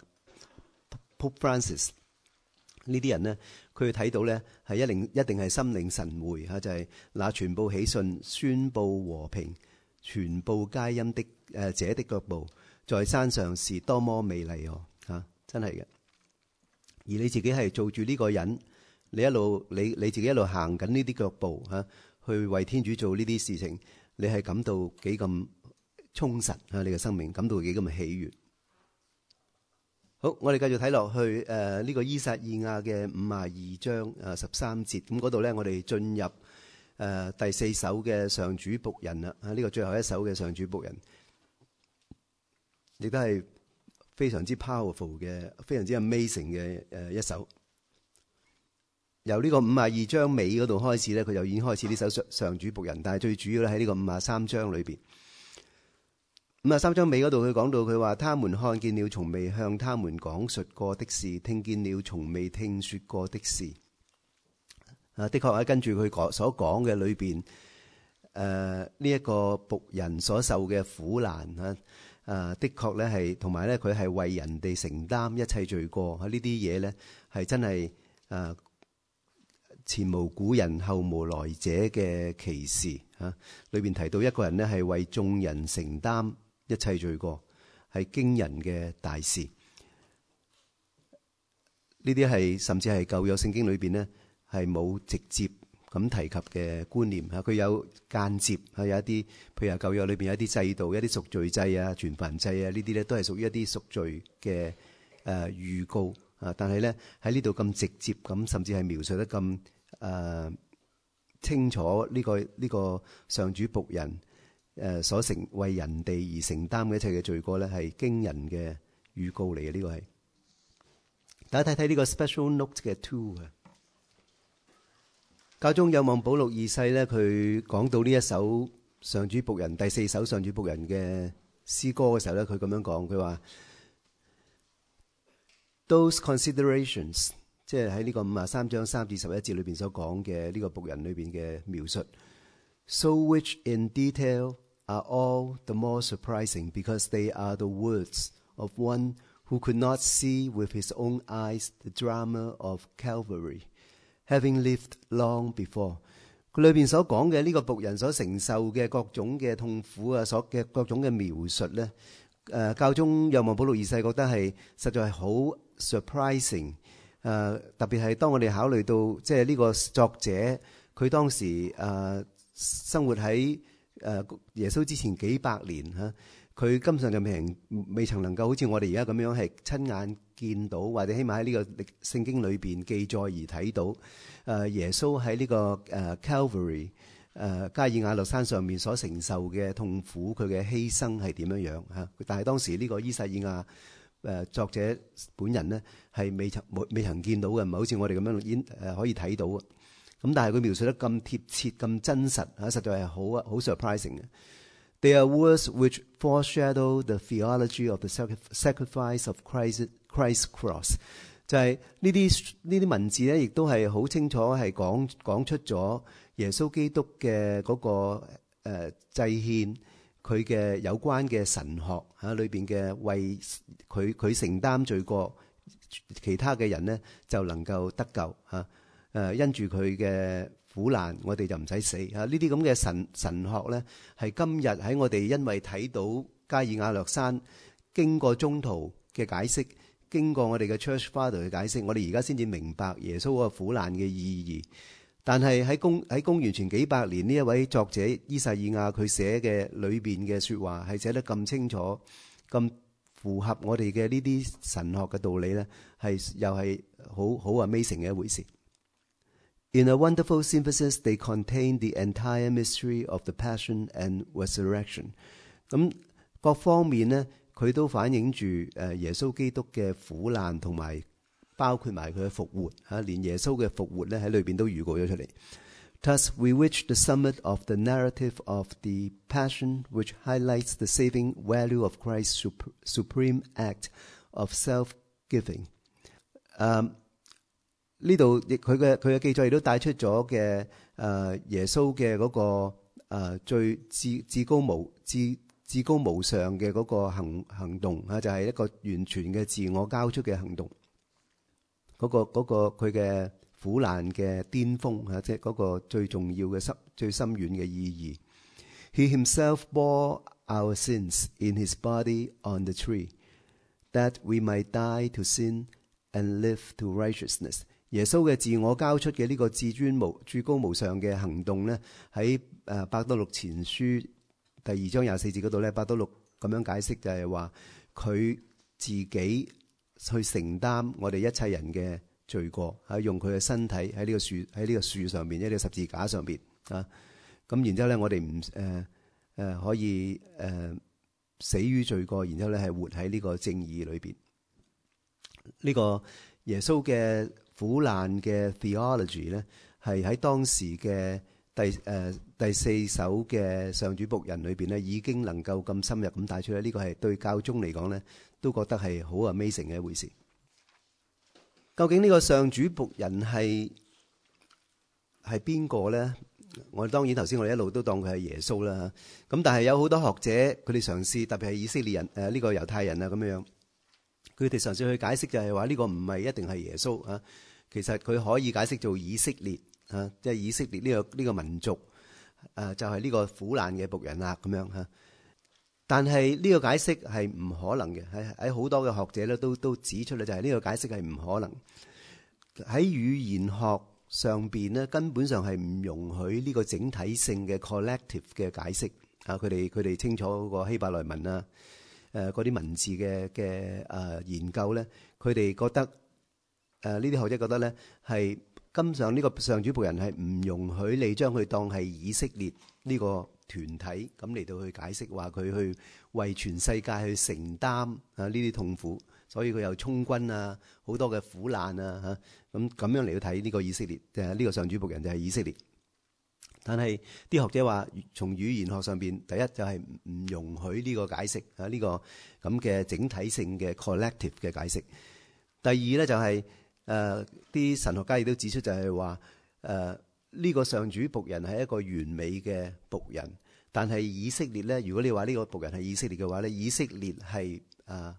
Pope Francis 呢啲人咧，佢睇到咧係一定一定係心領神會嚇，就係、是、那傳報喜訊、宣佈和平、傳報佳音的誒者的腳步，在山上是多麼美麗哦嚇，真係嘅。而你自己係做住呢個人。你一路你你自己一路行緊呢啲腳步嚇，去為天主做呢啲事情，你係感到幾咁充實嚇，你嘅生命感到幾咁喜悅。好，我哋繼續睇落去誒呢、呃這個依撒意亞嘅五十二章誒十三節，咁嗰度咧我哋進入誒、呃、第四首嘅上主僕人啦，啊呢、這個最後一首嘅上主僕人，亦都係非常之 powerful 嘅，非常之 amazing 嘅誒一首。由呢個五十二章尾嗰度開始咧，佢就已經開始呢首上上主僕人，但係最主要咧喺呢個五十三章裏邊。五十三章尾嗰度佢講到佢話，他們看見了從未向他們講述過的事，聽見了從未聽說過的事。啊，的確喺跟住佢講所講嘅裏邊，誒呢一個僕人所受嘅苦難啊，啊的確咧係同埋咧佢係為人哋承擔一切罪過啊，呢啲嘢咧係真係誒。前無古人後無來者嘅奇事嚇，裏邊提到一個人呢係為眾人承擔一切罪過，係驚人嘅大事。呢啲係甚至係舊約聖經裏邊呢係冇直接咁提及嘅觀念嚇，佢有間接係有一啲，譬如話舊約裏邊有一啲制度，一啲贖罪祭啊、全燔祭啊，呢啲咧都係屬於一啲贖罪嘅誒預告啊。但係咧喺呢度咁直接咁，甚至係描述得咁。誒、呃、清楚呢、這個呢、這個上主僕人誒、呃、所成為人哋而承擔嘅一切嘅罪過咧，係驚人嘅預告嚟嘅。呢、這個係大家睇睇呢個 special note 嘅 two 啊。教宗若望保祿二世咧，佢講到呢一首上主僕人第四首上主僕人嘅詩歌嘅時候咧，佢咁樣講，佢話 Those considerations。即係喺呢個五十三章三至十一節裏邊所講嘅呢個僕人裏邊嘅描述 ，so which in detail are all the more surprising because they are the words of one who could not see with his own eyes the drama of Calvary, having lived long before。佢裏邊所講嘅呢個僕人所承受嘅各種嘅痛苦啊，所嘅各種嘅描述咧，誒教宗若望保祿二世覺得係實在係好 surprising。誒特別係當我哋考慮到即係呢個作者佢當時誒、呃、生活喺誒耶穌之前幾百年嚇，佢根本上就未曾未曾能夠好似我哋而家咁樣係親眼見到，或者起碼喺呢個聖經裏邊記載而睇到誒耶穌喺呢個誒 Calvary 誒加爾瓦略山上面所承受嘅痛苦，佢嘅犧牲係點樣樣嚇？但係當時呢個依撒意亞誒作者本人咧係未曾冇未曾見到嘅，唔係好似我哋咁樣演誒可以睇到嘅。咁但係佢描述得咁貼切、咁真實嚇，實在係好好 surprising 嘅。They are words which foreshadow the theology of the sacrifice of Christ, Christ's cross。就係呢啲呢啲文字咧，亦都係好清楚係講講出咗耶穌基督嘅嗰個誒祭獻，佢嘅有關嘅神學嚇裏邊嘅為佢佢承擔罪過，其他嘅人咧就能夠得救嚇。誒因住佢嘅苦難，我哋就唔使死嚇。呢啲咁嘅神神學咧，係今日喺我哋因為睇到加爾瓦略山經過中途嘅解釋，經過我哋嘅 Church Father 嘅解釋，我哋而家先至明白耶穌嗰個苦難嘅意義。但係喺公喺公元前幾百年呢一位作者依撒意亞佢寫嘅裏邊嘅説話係寫得咁清楚，咁符合我哋嘅呢啲神學嘅道理咧，係又係好好 amazing 嘅一回事。In a wonderful synthesis, they contain the entire mystery of the passion and resurrection。咁各方面呢，佢都反映住誒耶穌基督嘅苦難，同埋包括埋佢嘅復活嚇，連耶穌嘅復活咧喺裏邊都預告咗出嚟。Thus, we reach the summit of the narrative of the passion, which highlights the saving value of Christ's supreme act of self-giving。誒呢度亦佢嘅佢嘅記載亦都帶出咗嘅誒耶穌嘅嗰個誒最至至高無至至高無上嘅嗰個行行動啊，就係一個完全嘅自我交出嘅行動。嗰個嗰個佢嘅苦難嘅巔峰啊，即係嗰個最重要嘅深最深遠嘅意義。He himself bore our sins in his body on the tree, that we might die to sin and live to righteousness。耶穌嘅自我交出嘅呢個至尊無至高無上嘅行動咧，喺誒伯多祿前書第二章廿四節嗰度咧，伯多祿咁樣解釋就係話佢自己去承擔我哋一切人嘅罪過，係用佢嘅身體喺呢個樹喺呢個樹上邊，喺呢個十字架上邊啊。咁然之後咧，我哋唔誒誒可以誒、呃、死於罪過，然之後咧係活喺呢個正義裏邊。呢、這個耶穌嘅苦難嘅 theology 咧，係喺當時嘅第誒、呃、第四首嘅上主僕人裏邊咧，已經能夠咁深入咁帶出咧。呢、這個係對教宗嚟講咧，都覺得係好 amazing 嘅一回事。究竟呢個上主僕人係係邊個咧？我當然頭先我哋一路都當佢係耶穌啦。咁但係有好多學者佢哋嘗試，特別係以色列人誒呢、呃這個猶太人啊咁樣，佢哋嘗試去解釋就係話呢個唔係一定係耶穌啊。其實佢可以解釋做以色列啊，即係以色列呢、這個呢、這個民族誒、啊，就係、是、呢個苦難嘅僕人啦咁樣嚇。但係呢個解釋係唔可能嘅，喺喺好多嘅學者咧都都指出咧，就係呢個解釋係唔可能。喺語言學上邊咧，根本上係唔容許呢個整體性嘅 collective 嘅解釋啊！佢哋佢哋清楚嗰個希伯來文啊，誒嗰啲文字嘅嘅誒研究咧，佢哋覺得誒呢啲學者覺得咧係根本上呢個上主僕人係唔容許你將佢當係以色列呢個團體咁嚟到去解釋，話佢去為全世界去承擔啊呢啲痛苦，所以佢又充軍啊，好多嘅苦難啊嚇，咁咁樣嚟到睇呢個以色列，誒、這、呢個上主僕人就係以色列。但係啲學者話，從語言學上邊，第一就係唔容許呢個解釋啊，呢、這個咁嘅整體性嘅 collective 嘅解釋。第二咧就係誒啲神學家亦都指出就係話誒。呃呢個上主僕人係一個完美嘅僕人，但係以色列咧，如果你話呢個僕人係以色列嘅話咧，以色列係啊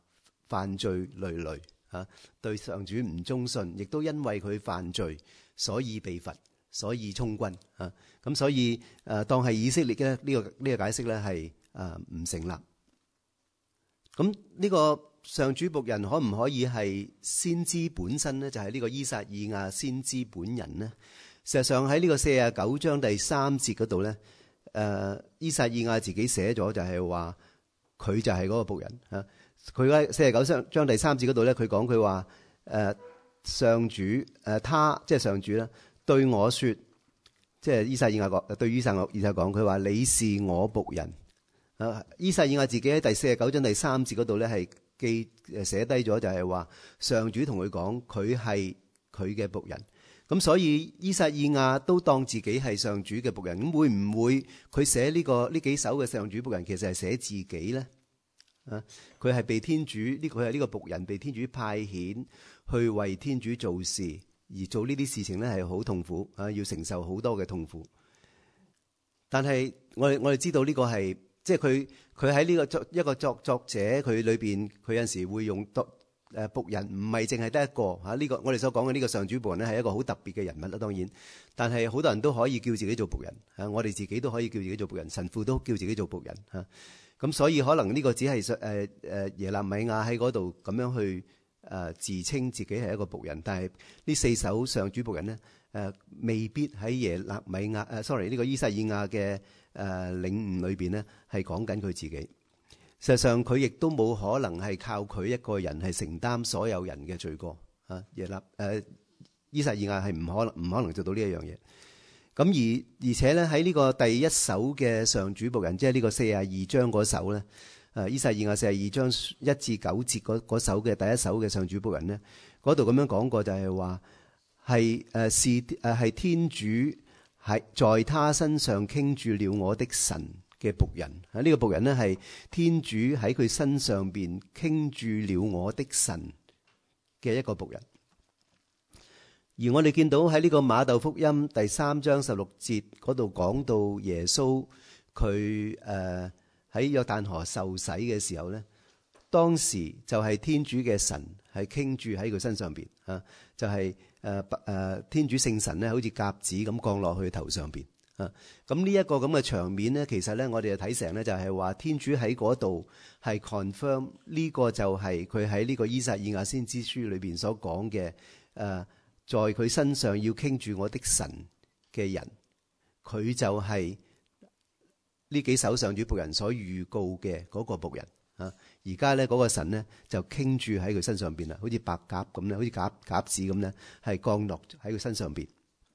犯罪累累啊，對上主唔忠信，亦都因為佢犯罪，所以被罰，所以充軍啊。咁所以誒、呃，當係以色列嘅呢、這個呢、這個解釋咧係誒唔成立。咁呢個上主僕人可唔可以係先知本身呢？就係、是、呢個依撒意亞先知本人呢？事實上喺呢個四十九章第三節嗰度咧，誒、呃，依撒意亞自己寫咗就係話佢就係嗰個僕人啊。佢喺四十九章章第三節嗰度咧，佢講佢話誒上主誒、呃、他即係上主啦，對我說，即係依撒意亞講對依撒意亞講，佢話你是我僕人啊。依撒意亞自己喺第四十九章第三節嗰度咧係記誒寫低咗，就係話上主同佢講佢係佢嘅僕人。咁所以依撒意亞都當自己係上主嘅僕人，咁會唔會佢寫呢個呢幾首嘅上主僕人，其實係寫自己咧？啊，佢係被天主呢個佢係呢個僕人被天主派遣去為天主做事，而做呢啲事情咧係好痛苦啊，要承受好多嘅痛苦。但係我哋我哋知道呢個係即係佢佢喺呢個作一個作作者佢裏邊，佢有陣時會用多。誒僕人唔係淨係得一個嚇，呢個我哋所講嘅呢個上主僕人咧係一個好特別嘅人物啦，當然，但係好多人都可以叫自己做僕人嚇，我哋自己都可以叫自己做僕人，神父都叫自己做僕人嚇。咁所以可能呢個只係誒誒耶肋米亞喺嗰度咁樣去誒自稱自己係一個僕人，但係呢四首上主僕人咧誒未必喺耶肋米亞誒 sorry 呢個依撒意亞嘅誒領悟裏邊咧係講緊佢自己。事實上佢亦都冇可能係靠佢一個人係承擔所有人嘅罪過啊！耶肋誒依撒意亞係唔可能唔可能做到呢一樣嘢。咁而而且咧喺呢個第一首嘅上主僕人，即係呢個四十二章嗰首咧，誒依撒意亞四十二章一至九節嗰嗰首嘅第一首嘅上主僕人咧，嗰度咁樣講過就係話係誒是誒係天主係在他身上傾注了我的神嘅僕人啊！呢個僕人呢係天主喺佢身上邊傾注了我的神嘅一個僕人。而我哋見到喺呢個馬竇福音第三章十六節嗰度講到耶穌佢誒喺約旦河受洗嘅時候咧，當時就係天主嘅神係傾注喺佢身上邊啊，就係誒誒天主聖神咧，好似鴿子咁降落去頭上邊。啊，咁呢一個咁嘅場面咧，其實咧我哋就睇成咧就係話天主喺嗰度係 confirm 呢個就係佢喺呢個依撒意亞先知書裏邊所講嘅誒，在佢身上要傾住我的神嘅人，佢就係呢幾首上主僕人所預告嘅嗰個僕人啊。而家咧嗰個神咧就傾住喺佢身上邊啦，好似白鴿咁咧，好似鴿鴿子咁咧，係降落喺佢身上邊。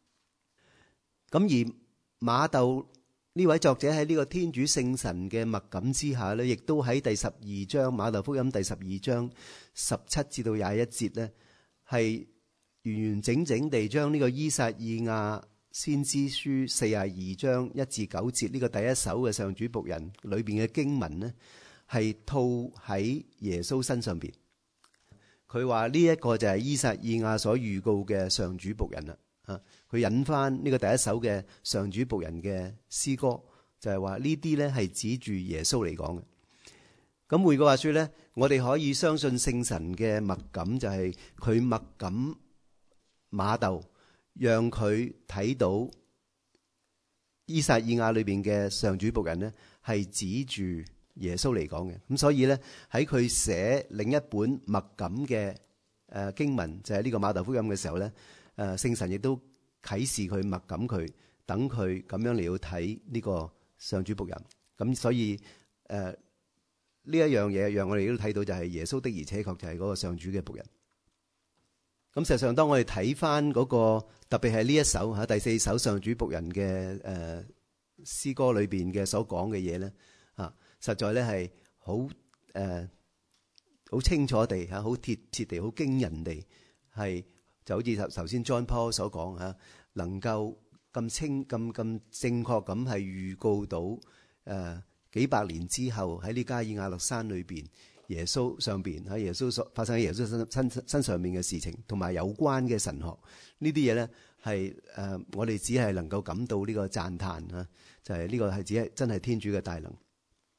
咁而馬竇呢位作者喺呢個天主聖神嘅默感之下咧，亦都喺第十二章馬竇福音第十二章十七至到廿一節咧，係完完整整地將呢個依撒意亞先知書四十二章一至九節呢個第一首嘅上主僕人裏邊嘅經文呢，係套喺耶穌身上邊。佢話呢一個就係依撒意亞所預告嘅上主僕人啦。啊！佢引翻呢個第一首嘅上主僕人嘅詩歌，就係話呢啲咧係指住耶穌嚟講嘅。咁換句話說咧，我哋可以相信聖神嘅默感，就係佢默感馬竇，讓佢睇到依撒意亞裏邊嘅上主僕人咧係指住耶穌嚟講嘅。咁所以咧喺佢寫另一本默感嘅誒經文，就係呢個馬竇福音嘅時候咧。誒聖神亦都啟示佢默感佢，等佢咁樣嚟到睇呢個上主僕人。咁所以誒呢一樣嘢，讓我哋都睇到就係耶穌的而且確就係嗰個上主嘅僕人。咁實際上，當我哋睇翻嗰個特別係呢一首嚇第四首上主僕人嘅誒詩歌裏邊嘅所講嘅嘢咧，啊，實在咧係好誒好清楚地嚇，好貼切地，好驚人地係。就好似頭頭先 John Paul 所講嚇，能夠咁清咁咁正確咁係預告到誒、呃、幾百年之後喺呢加爾亞勒山裏邊耶穌上邊喺耶穌所發生喺耶穌身身身上面嘅事情，同埋有關嘅神學呢啲嘢咧係誒我哋只係能夠感到呢個讚歎嚇，就係、是、呢個係只係真係天主嘅大能。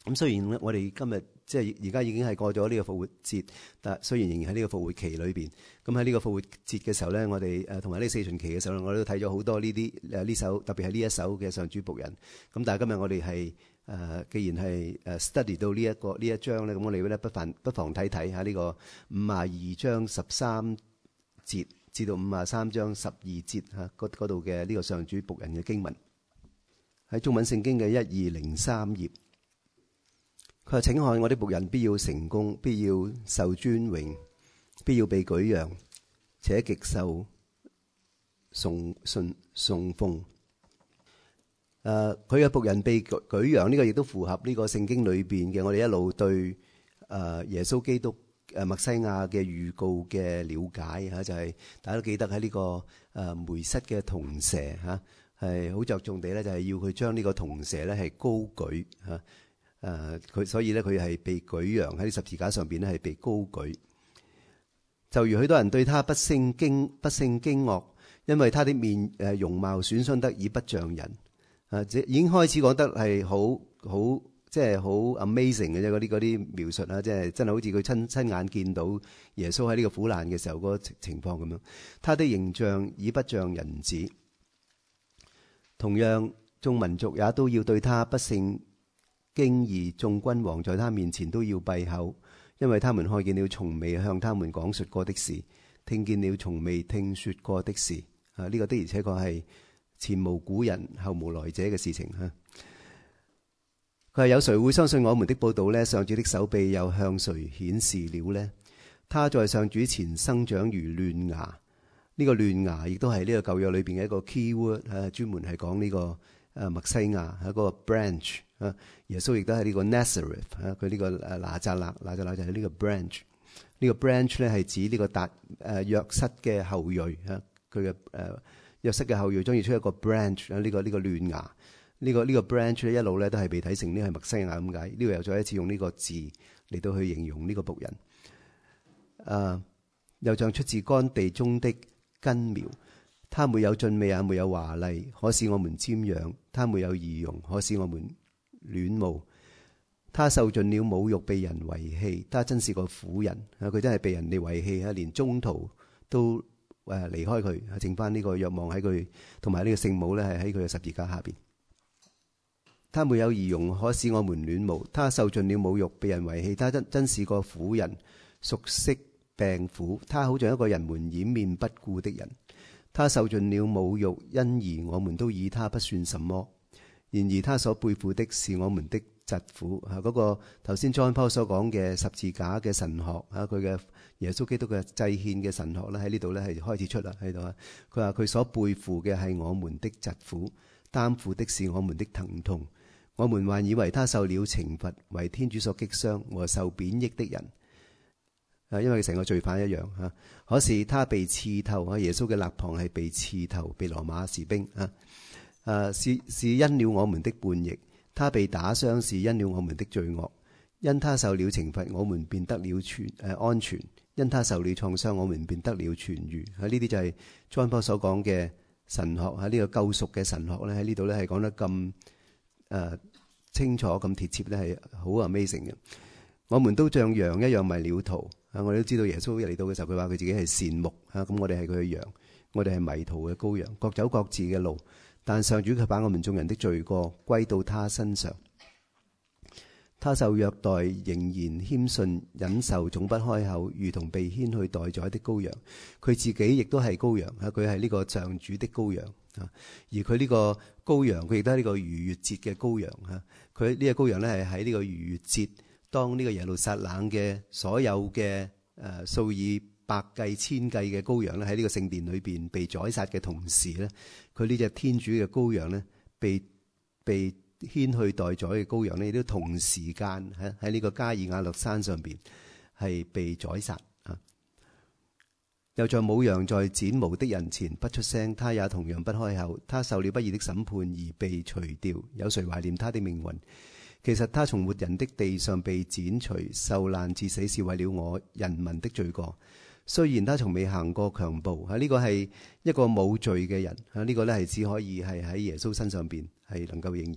咁雖然我哋今日即係而家已經係過咗呢個復活節，但雖然仍然喺呢個復活期裏邊。咁喺呢個復活節嘅時候咧，我哋誒同埋呢四旬期嘅時候，我哋都睇咗好多呢啲誒呢首，特別係呢一首嘅上主僕人。咁但係今日我哋係誒，既然係誒 study 到呢一個呢一章咧，咁我哋咧不妨不妨睇睇下呢個五十二章十三節至到五十三章十二節嚇嗰度嘅呢個上主僕人嘅經文，喺中文聖經嘅一二零三頁。佢話：請看我的僕人必要成功，必要受尊榮，必要被舉揚，且極受崇信崇奉。誒，佢嘅僕人被舉舉揚，呢個亦都符合呢個聖經裏邊嘅我哋一路對誒耶穌基督誒默西亞嘅預告嘅了解嚇，就係大家都記得喺呢個誒梅瑟嘅銅蛇嚇，係好着重地咧，就係要佢將呢個銅蛇咧係高舉嚇。誒佢所以咧，佢係被舉揚喺十字架上邊咧，係被高舉。就如許多人對他不勝驚不勝驚愕，因為他的面誒容貌損傷得已不像人。啊，即已經開始講得係好好即係好 amazing 嘅啫，嗰啲嗰啲描述啊，即係真係好似佢親親眼見到耶穌喺呢個苦難嘅時候嗰個情況咁樣。他的形象已不像人子。同樣，眾民族也都要對他不勝驚異，眾君王在他面前都要閉口，因為他們看見了從未向他們講述過的事，聽見了從未聽說過的事。啊，呢、這個的而且確係前無古人後無來者嘅事情嚇。佢話：有誰會相信我們的報道呢？上主的手臂又向誰顯示了呢？他在上主前生長如嫩芽。呢、這個嫩芽亦都係呢個舊約裏邊嘅一個 key word 嚇，專門係講呢個誒默西亞喺嗰個 branch 啊。耶穌亦都係呢個 Nazareth 啊，佢呢個誒拿撒勒，拿撒勒就係呢個 branch。呢個 branch 咧係指呢個達誒約瑟嘅後裔啊，佢嘅誒約瑟嘅後裔中意出一個 branch 啊，呢個呢個嫩芽。呢個呢個 branch 咧一路咧都係被睇成呢係默西亞咁解。呢個又再一次用呢個字嚟到去形容呢個僕人。誒，又像出自乾地中的根苗，他沒有俊美也沒有華麗，可使我們瞻仰；他沒有儀容，可使我們戀慕。他受盡了侮辱，被人遺棄。他真是個婦人啊！佢真係被人哋遺棄啊，連中途都誒離開佢，剩翻呢個若望喺佢，同埋呢個聖母咧係喺佢嘅十字架下邊。他沒有儀容，可使我們戀慕。他受盡了侮辱，被人遺棄。他真真是個婦人，熟悉病苦。他好像一個人們掩面不顧的人。他受盡了侮辱，因而我們都以他不算什麼。然而他所背負的是我們的疾苦。嚇，嗰個頭先 John Paul 所講嘅十字架嘅神學嚇，佢嘅耶穌基督嘅祭獻嘅神學咧喺呢度咧係開始出啦喺度啊。佢話佢所背負嘅係我們的疾苦，擔負的是我們的疼痛。我們還以為他受了懲罰，為天主所擊傷和受貶抑的人。啊，因為成個罪犯一樣嚇。可是他被刺透啊，耶穌嘅肋旁係被刺透，被羅馬士兵啊。誒是是因了我們的叛逆，他被打傷是因了我們的罪惡。因他受了懲罰，我們便得了全誒、呃、安全；因他受了創傷，我們便得了痊癒。喺呢啲就係 John Paul 所講嘅神學喺呢、這個救贖嘅神學咧，喺呢度咧係講得咁誒、呃、清楚、咁貼切咧，係好 amazing 嘅。我們都像羊一樣迷了途啊！我哋都知道耶穌嚟到嘅時候，佢話佢自己係善牧啊，咁我哋係佢嘅羊，我哋係迷途嘅羔羊，各走各自嘅路。但上主卻把我們眾人的罪過歸到他身上。他受虐待仍然謙遜忍受，總不開口，如同被牽去待宰的羔羊。佢自己亦都係羔羊啊！佢係呢個上主的羔羊啊！而佢呢個羔羊，佢亦都係呢個逾越節嘅羔羊啊！佢呢個羔羊咧係喺呢個逾越節，當呢個耶路撒冷嘅所有嘅誒數以百計千計嘅羔羊咧喺呢個聖殿裏邊被宰殺嘅同時咧，佢呢隻天主嘅羔羊咧被被牽去待宰嘅羔羊咧，亦都同時間喺喺呢個加爾瓦略山上邊係被宰殺啊！又像母羊在剪毛的人前不出聲，他也同樣不開口。他受了不義的審判而被除掉，有誰懷念他的命運？其實他從活人的地上被剪除，受難致死，是為了我人民的罪過。雖然他從未行過強暴，喺、這、呢個係一個冇罪嘅人，喺、這、呢個咧係只可以係喺耶穌身上邊係能夠應驗，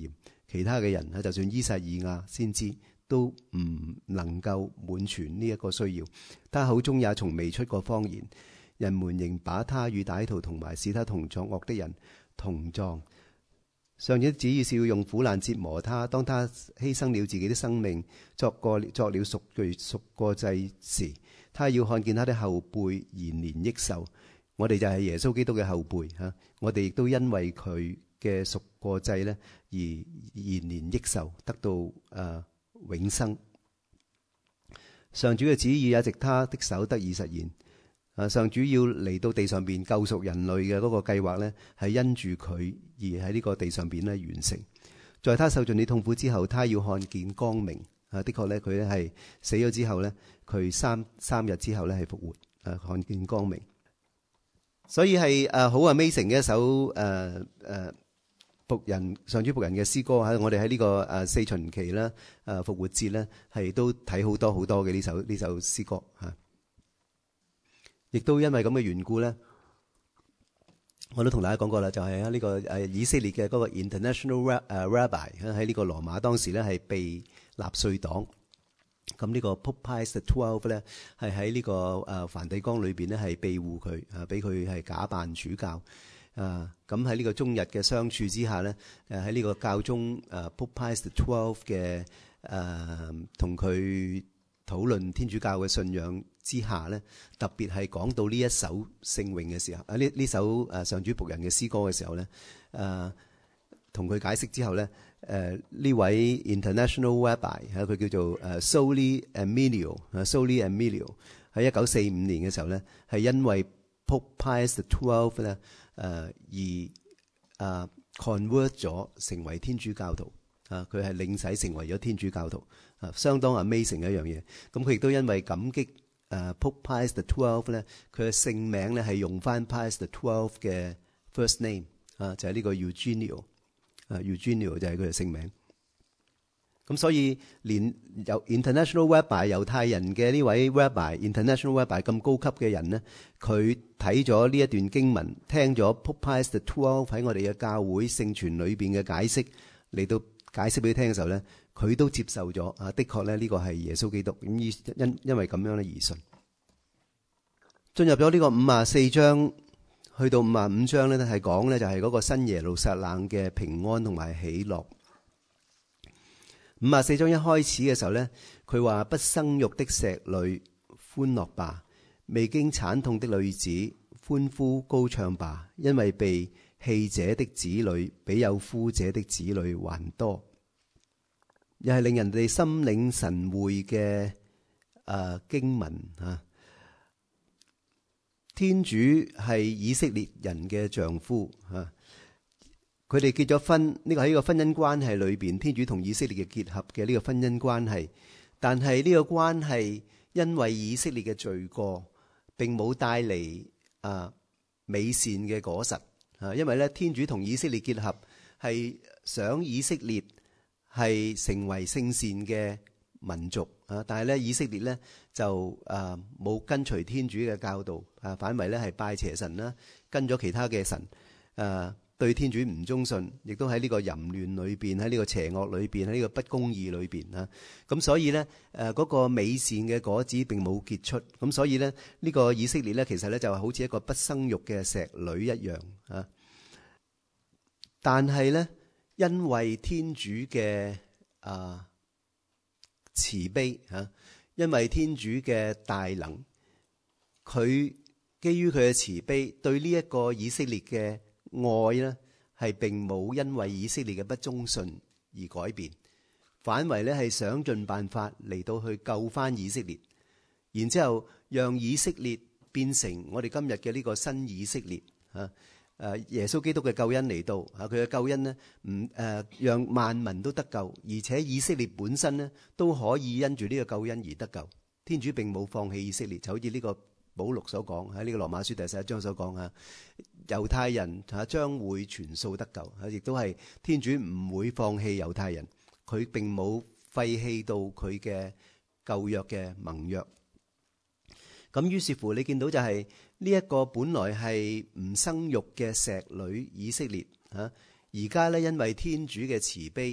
其他嘅人，就算依撒意亞先知都唔能夠滿全呢一個需要。他口中也從未出過謊言，人們仍把他與歹徒同埋使他同作惡的人同葬。上主的旨意是要用苦難折磨他，當他犧牲了自己的生命，作過作了贖罪贖過祭時，他要看見他的後輩延年益壽。我哋就係耶穌基督嘅後輩吓，我哋亦都因為佢嘅贖過祭咧而延年益壽，得到誒、呃、永生。上主嘅旨意也藉他的手得以實現。啊，上主要嚟到地上邊救贖人類嘅嗰個計劃咧，係因住佢而喺呢個地上邊咧完成。在他受盡啲痛苦之後，他要看見光明。啊，的確咧，佢咧係死咗之後咧，佢三三日之後咧係復活，啊，看見光明。所以係誒好 amazing 嘅一首誒誒僕人上主僕人嘅詩歌喺我哋喺呢個誒四旬期啦，誒復活節咧係都睇好多好多嘅呢首呢首詩歌嚇，亦都因為咁嘅緣故咧，我都同大家講過啦，就係喺呢個誒以色列嘅嗰個 International Rabbi 喺呢個羅馬當時咧係被納粹黨。咁呢個 Pope Pius the twelfth 咧，係喺呢個誒梵蒂岡裏邊咧係庇護佢，啊俾佢係假扮主教，啊咁喺呢個中日嘅相處之下咧，誒喺呢個教宗誒 Pope Pius the twelfth 嘅誒同佢討論天主教嘅信仰之下咧，特別係講到呢一首聖詠嘅時候，啊呢呢首誒上主僕人嘅詩歌嘅時候咧，誒同佢解釋之後咧。誒呢、呃、位 International Rabbi 嚇，佢叫做誒 Soli Emilio 啊 Soli Emilio 喺一九四五年嘅時候咧，係因為 Pope Pius the twelfth 咧誒而啊 convert 咗成為天主教徒啊，佢係領洗成為咗天主教徒啊，相當 amazing 嘅一樣嘢。咁佢亦都因為感激誒 Pope Pius the twelfth 咧，佢嘅聖名咧係用翻 Pius the twelfth 嘅 first name 啊，就係呢個 Eugenio。啊 Eugenio 就係佢嘅姓名，咁所以連有 International Rabbi 猶太人嘅呢位 Rabbi，International Rabbi 咁高級嘅人呢，佢睇咗呢一段經文，聽咗 Pope Pius the twelfth 喺我哋嘅教會聖傳裏邊嘅解釋，嚟到解釋俾佢聽嘅時候咧，佢都接受咗啊，的確咧呢個係耶穌基督，咁因因為咁樣咧而信。進入咗呢個五十四章。去到五十五章咧，係講咧就係嗰個新耶路撒冷嘅平安同埋喜樂。五十四章一開始嘅時候咧，佢話不生育的石女歡樂吧，未經慘痛的女子歡呼高唱吧，因為被棄者的子女比有夫者的子女還多。又係令人哋心領神會嘅誒、呃、經文啊！天主係以色列人嘅丈夫啊，佢哋結咗婚，呢個喺呢個婚姻關係裏邊，天主同以色列嘅結合嘅呢個婚姻關係。但係呢個關係因為以色列嘅罪過，並冇帶嚟啊美善嘅果實啊，因為咧天主同以色列結合係想以色列係成為聖善嘅民族啊，但係咧以色列咧就誒冇跟隨天主嘅教導啊，反為咧係拜邪神啦，跟咗其他嘅神誒，對天主唔忠信，亦都喺呢個淫亂裏邊，喺呢個邪惡裏邊，喺呢個不公義裏邊啊，咁所以咧誒嗰個美善嘅果子並冇結出，咁所以咧呢個以色列咧其實咧就好似一個不生育嘅石女一樣啊，但係咧因為天主嘅啊。慈悲嚇，因為天主嘅大能，佢基於佢嘅慈悲，對呢一個以色列嘅愛呢，係並冇因為以色列嘅不忠信而改變，反為咧係想盡辦法嚟到去救翻以色列，然之後讓以色列變成我哋今日嘅呢個新以色列嚇。誒耶穌基督嘅救恩嚟到嚇，佢嘅救恩呢，唔誒讓萬民都得救，而且以色列本身呢都可以因住呢個救恩而得救。天主並冇放棄以色列，就好似呢個保祿所講喺呢個羅馬書第十一章所講嚇，猶太人嚇將會全數得救嚇，亦都係天主唔會放棄猶太人，佢並冇廢棄到佢嘅舊約嘅盟約。咁於是乎，你見到就係呢一個本來係唔生育嘅石女以色列嚇，而家咧因為天主嘅慈悲，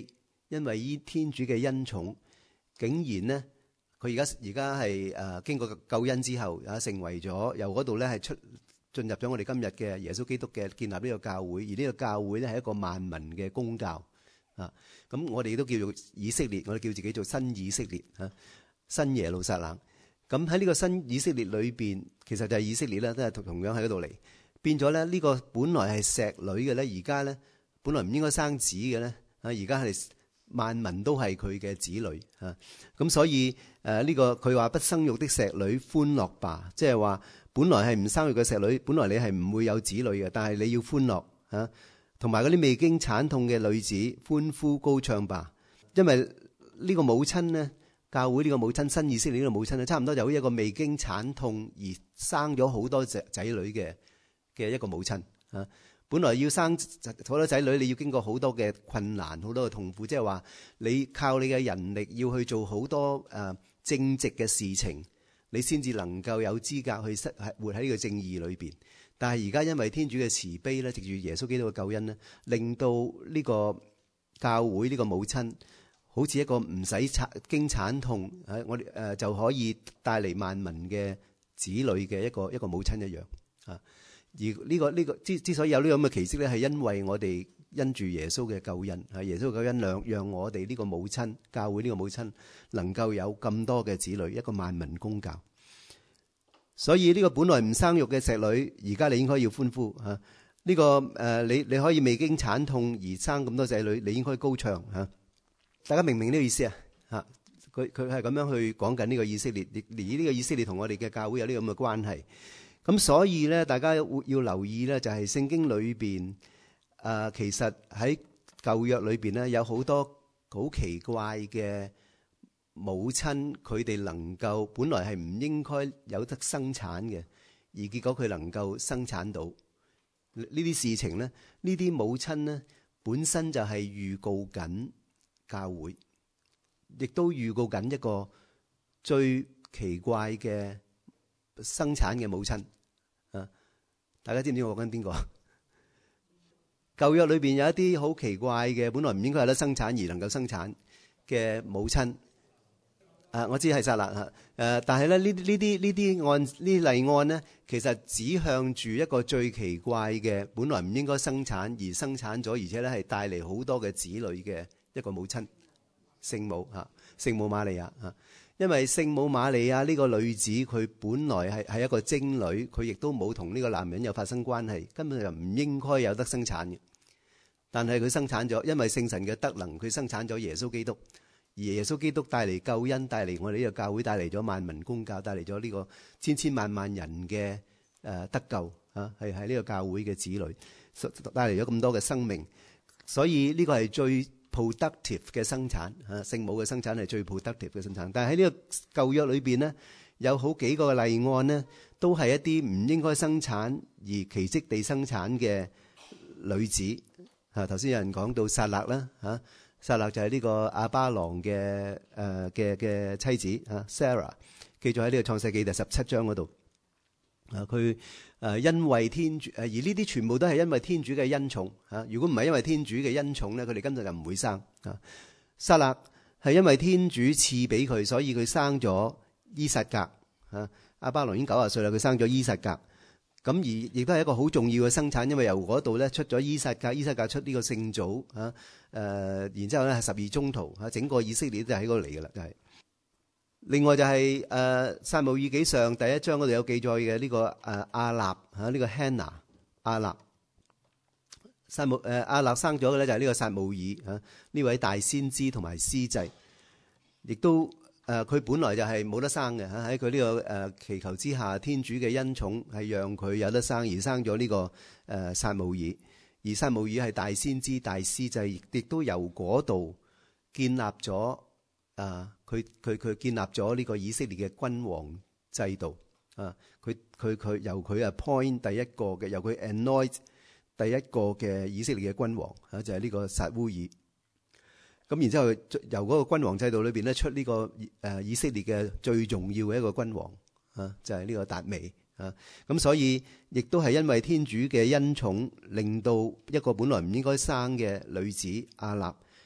因為依天主嘅恩寵，竟然咧佢而家而家係誒經過救恩之後啊，成為咗由嗰度咧係出進入咗我哋今日嘅耶穌基督嘅建立呢個教會，而呢個教會咧係一個萬民嘅公教啊。咁我哋都叫做以色列，我哋叫自己做新以色列啊，新耶路撒冷。咁喺呢個新以色列裏邊，其實就係以色列咧，都係同樣喺嗰度嚟，變咗咧呢個本來係石女嘅咧，而家咧本來唔應該生子嘅咧，啊而家係萬民都係佢嘅子女啊。咁所以誒呢個佢話不生育的石女歡樂吧，即係話本來係唔生育嘅石女，本來你係唔會有子女嘅，但係你要歡樂啊。同埋嗰啲未經產痛嘅女子歡呼高唱吧，因為呢個母親咧。教會呢個母親，新以色列呢個母親咧，差唔多就好似一個未經產痛而生咗好多仔仔女嘅嘅一個母親啊。本來要生好多仔女，你要經過好多嘅困難，好多嘅痛苦，即係話你靠你嘅人力要去做好多誒、呃、正直嘅事情，你先至能夠有資格去活喺呢個正義裏邊。但係而家因為天主嘅慈悲咧，藉住耶穌基督嘅救恩咧，令到呢個教會呢個母親。好似一個唔使產經產痛，喺我哋誒就可以帶嚟萬民嘅子女嘅一個一個母親一樣啊。而呢個呢個之之所以有呢個咁嘅奇蹟咧，係因為我哋因住耶穌嘅救恩啊，耶穌嘅救恩讓讓我哋呢個母親教會呢個母親能夠有咁多嘅子女，一個萬民公教。所以呢個本來唔生育嘅石女，而家你應該要歡呼啊！呢個誒你你可以未經產痛而生咁多仔女，你應該高唱嚇。大家明唔明呢個意思啊？嚇，佢佢係咁樣去講緊呢個以色列，而呢個以色列同我哋嘅教會有呢個咁嘅關係。咁所以咧，大家要要留意咧，就係聖經裏邊誒，其實喺舊約裏邊咧，有好多好奇怪嘅母親，佢哋能夠本來係唔應該有得生產嘅，而結果佢能夠生產到呢啲事情咧，呢啲母親咧本身就係預告緊。教會亦都預告緊一個最奇怪嘅生產嘅母親啊！大家知唔知我講緊邊個？舊約裏邊有一啲好奇怪嘅，本來唔應該有得生產而能夠生產嘅母親啊！我知係撒勒啊！誒，但係咧呢呢啲呢啲案呢例案呢，其實指向住一個最奇怪嘅，本來唔應該生產而生產咗，而且咧係帶嚟好多嘅子女嘅。一個母親，聖母嚇，聖母瑪利亞嚇。因為聖母瑪利亞呢個女子，佢本來係係一個貞女，佢亦都冇同呢個男人有發生關係，根本就唔應該有得生產嘅。但係佢生產咗，因為聖神嘅德能，佢生產咗耶穌基督。而耶穌基督帶嚟救恩，帶嚟我哋呢個教會，帶嚟咗萬民公教，帶嚟咗呢個千千萬萬人嘅誒得救啊，係喺呢個教會嘅子女，帶嚟咗咁多嘅生命。所以呢個係最 productive 嘅生產嚇，聖母嘅生產係最 productive 嘅生產。但係喺呢個舊約裏邊呢，有好幾個例案呢，都係一啲唔應該生產而奇蹟地生產嘅女子嚇。頭先有人講到撒勒啦嚇，撒勒就係呢個亞巴郎嘅誒嘅嘅妻子嚇 Sarah， 記載喺呢個創世記第十七章嗰度啊。佢誒因為天主誒，而呢啲全部都係因為天主嘅恩寵嚇。如果唔係因為天主嘅恩寵咧，佢哋根本就唔會生啊。撒勒係因為天主賜俾佢，所以佢生咗伊撒格嚇。亞巴郎已經九十歲啦，佢生咗伊撒格。咁而亦都係一個好重要嘅生產，因為由嗰度咧出咗伊撒格，伊撒格出呢個聖祖嚇。誒、呃，然之後咧係十二宗徒嚇，整個以色列都喺嗰度嚟㗎啦，就係、是。另外就係誒撒母耳記上第一章嗰度有記載嘅呢個誒亞納嚇，呢個 Hannah 亞納。撒母誒亞納生咗嘅咧就係呢個撒母耳嚇，呢位大先知同埋司祭，亦都誒佢本來就係冇得生嘅嚇，喺佢呢個誒祈求之下，天主嘅恩寵係讓佢有得生，而生咗呢個誒撒母耳。而撒母耳係大先知、大司祭，亦都由嗰度建立咗。啊！佢佢佢建立咗呢個以色列嘅君王制度啊！佢佢佢由佢 appoint 第一個嘅，由佢 anoint 第一個嘅以色列嘅君王啊，就係、是、呢個撒烏耳。咁然之後由嗰個君王制度裏邊咧出呢個誒以色列嘅最重要嘅一個君王啊，就係、是、呢個達味啊。咁所以亦都係因為天主嘅恩寵，令到一個本來唔應該生嘅女子亞納，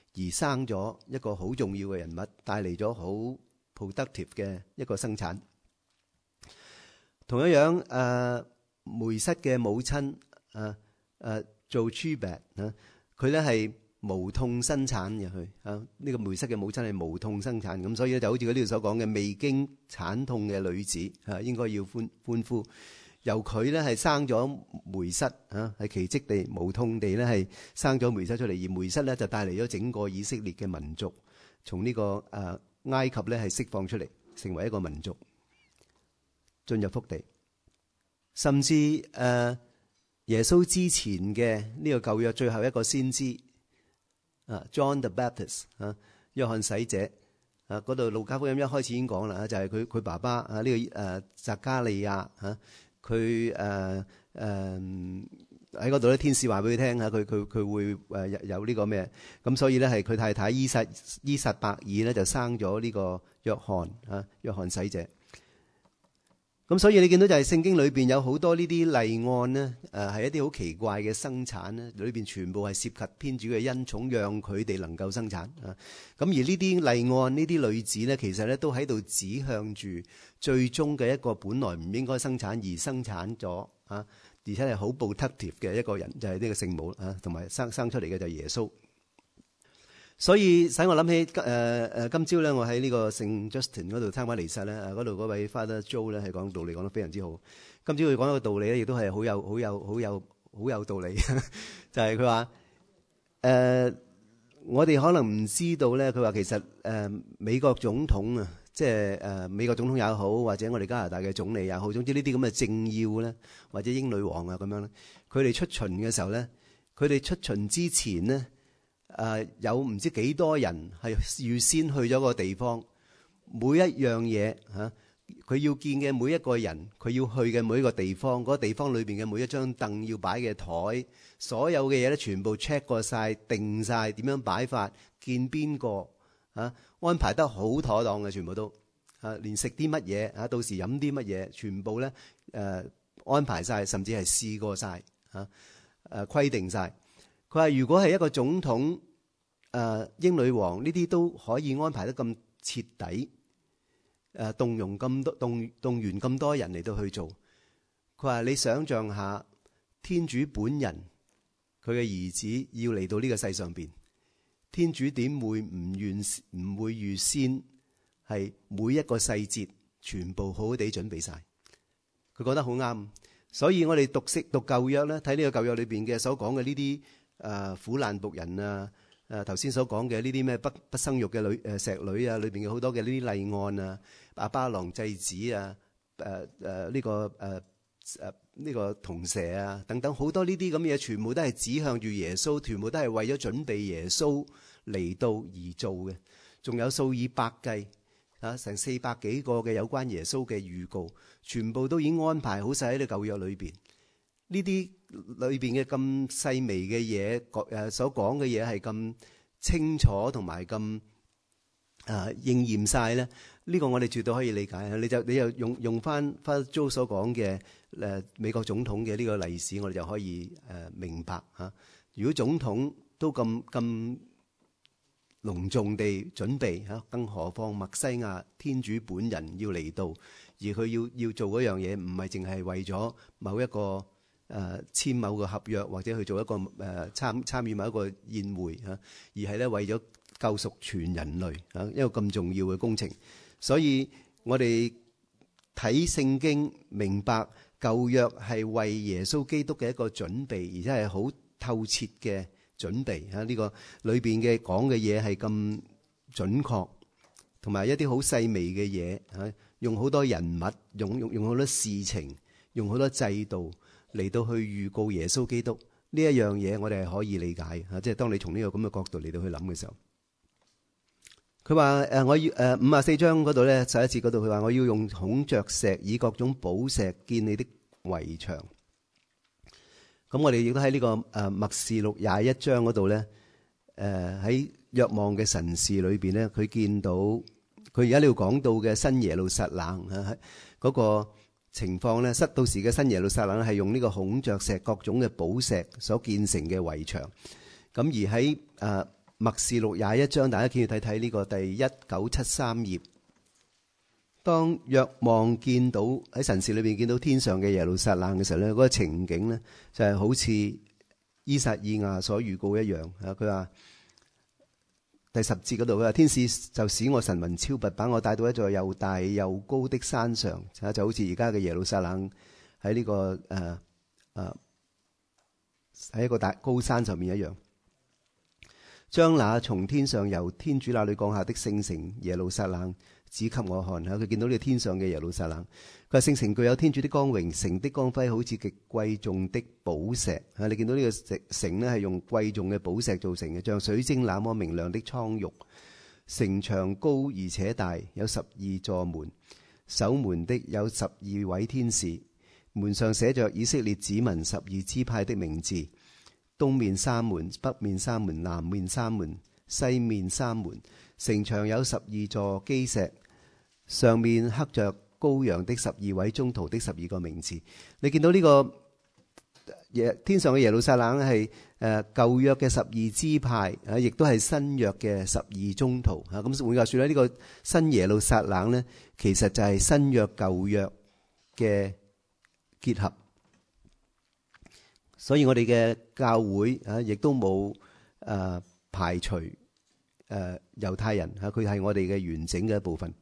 而生咗一個好重要嘅人物，帶嚟咗好 productive 嘅一個生產。同樣樣，誒、呃、梅瑟嘅母親誒誒做 Jochebed 啊，佢咧係無痛生產嘅佢啊，呢、這個梅瑟嘅母親係無痛生產，咁所以咧就好似佢呢度所講嘅未經產痛嘅女子啊，應該要歡歡呼。由佢咧係生咗梅瑟啊，係奇蹟地無痛地咧係生咗梅瑟出嚟，而梅瑟咧就帶嚟咗整個以色列嘅民族，從呢、這個誒、呃、埃及咧係釋放出嚟，成為一個民族，進入福地。甚至誒、呃、耶穌之前嘅呢個舊約最後一個先知啊 John the Baptist 啊，約翰洗者啊，嗰度路加福音一開始已經講啦，就係佢佢爸爸啊呢、這個誒匝加利亞啊。佢誒誒喺嗰度咧，天使話俾佢聽嚇，佢佢佢會誒有呢個咩？咁所以咧係佢太太伊撒伊撒伯爾咧就生咗呢個約翰啊，約翰洗者。咁所以你見到就係聖經裏邊有好多呢啲例案呢，誒係一啲好奇怪嘅生產咧，裏邊全部係涉及天主嘅恩寵，讓佢哋能夠生產啊。咁而呢啲例案呢啲例子咧，其實咧都喺度指向住最終嘅一個本來唔應該生產而生產咗啊，而且係好 productive 嘅一個人，就係呢個聖母啊，同埋生生出嚟嘅就係耶穌。所以使我諗起誒誒、呃，今朝咧我喺呢個聖 Justin 嗰度參加彌撒咧，嗰度嗰位 Father Joe 咧係講道理講得非常之好。今朝佢講一個道理咧，亦都係好有好有好有好有道理，就係佢話誒，我哋可能唔知道咧，佢話其實誒、呃、美國總統啊，即係誒美國總統也好，或者我哋加拿大嘅總理也好，總之呢啲咁嘅政要咧，或者英女王啊咁樣咧，佢哋出巡嘅時候咧，佢哋出巡之前咧。誒、呃、有唔知幾多人係預先去咗個地方，每一樣嘢嚇，佢、啊、要見嘅每一個人，佢要去嘅每一個地方，嗰、那個地方裏邊嘅每一張凳要擺嘅台，所有嘅嘢咧全部 check 過晒，定晒點樣擺法，見邊個嚇，安排得好妥當嘅，全部都嚇、啊，連食啲乜嘢嚇，到時飲啲乜嘢，全部咧誒、啊、安排晒，甚至係試過晒嚇誒規定晒。佢話：如果係一個總統、誒、呃、英女王呢啲都可以安排得咁徹底，誒、呃、動用咁多動動員咁多人嚟到去做。佢話：你想像下，天主本人佢嘅兒子要嚟到呢個世上邊，天主點會唔願唔會預先係每一個細節全部好好地準備晒？佢覺得好啱，所以我哋讀釋讀舊約咧，睇呢個舊約裏邊嘅所講嘅呢啲。誒、呃、苦難僕人啊！誒頭先所講嘅呢啲咩不不生育嘅女誒、呃、石女啊，裏邊有好多嘅呢啲例案啊，亞巴郎祭子啊，誒誒呢個誒誒呢個銅蛇啊等等，好多呢啲咁嘅嘢，全部都係指向住耶穌，全部都係為咗準備耶穌嚟到而做嘅。仲有數以百計啊，成四百幾個嘅有關耶穌嘅預告，全部都已經安排好晒喺呢舊約裏邊。呢啲裏邊嘅咁細微嘅嘢，誒所講嘅嘢係咁清楚同埋咁誒應驗晒咧。呢個我哋絕對可以理解。你就你又用用翻翻 Joe 所講嘅誒美國總統嘅呢個例子，我哋就可以誒明白嚇。如果總統都咁咁隆重地準備嚇，更何況默西亞天主本人要嚟到，而佢要要做嗰樣嘢，唔係淨係為咗某一個。誒、呃、簽某個合約，或者去做一個誒、呃、參參與某一個宴會嚇、啊，而係咧為咗救贖全人類嚇、啊，一個咁重要嘅工程。所以我哋睇聖經，明白舊約係為耶穌基督嘅一個準備，而且係好透徹嘅準備嚇。呢、啊這個裏邊嘅講嘅嘢係咁準確，同埋一啲好細微嘅嘢嚇，用好多人物，用用用好多事情，用好多制度。嚟到去預告耶穌基督呢一樣嘢，我哋係可以理解嚇，即係當你從呢個咁嘅角度嚟到去諗嘅時候，佢話誒，我要誒五十四章嗰度咧，十一節嗰度，佢話我要用孔雀石以各種寶石建你的圍牆。咁我哋亦都喺呢個誒默示錄廿一章嗰度咧，誒喺若望嘅神視裏邊咧，佢見到佢而家呢度講到嘅新耶路撒冷啊，嗰個。情況咧，失到時嘅新耶路撒冷係用呢個孔雀石各種嘅寶石所建成嘅圍牆。咁而喺誒默示錄廿一章，大家見要睇睇呢個第一九七三頁。當若望見到喺神視裏邊見到天上嘅耶路撒冷嘅時候咧，嗰、那個情景咧就係好似依撒意亞所預告一樣啊！佢話第十節嗰度，佢話天使就使我神魂超拔，把我帶到一座又大又高的山上，就好似而家嘅耶路撒冷喺呢、這個誒誒喺一個大高山上面一樣。將那從天上由天主那裏降下的聖城耶路撒冷指給我看吓，佢見到呢個天上嘅耶路撒冷，佢話聖城具有天主的光榮，城的光輝好似極貴重的寶石吓。你見到呢個城呢係用貴重嘅寶石造成嘅，像水晶那麼明亮的蒼玉。城牆高而且大，有十二座門，守門的有十二位天使，門上寫着以色列子民十二支派的名字。東面三門，北面三門，南面三門，西面三門。城牆有十二座基石，上面刻着羔羊的十二位宗徒的十二個名字。你見到呢個天上嘅耶路撒冷係誒舊約嘅十二支派啊，亦都係新約嘅十二宗徒啊。咁換句話說咧，呢個新耶路撒冷呢，其實就係新約舊約嘅結合。所以我哋嘅教會啊，亦都冇誒排除誒猶太人嚇，佢係我哋嘅完整嘅一部分。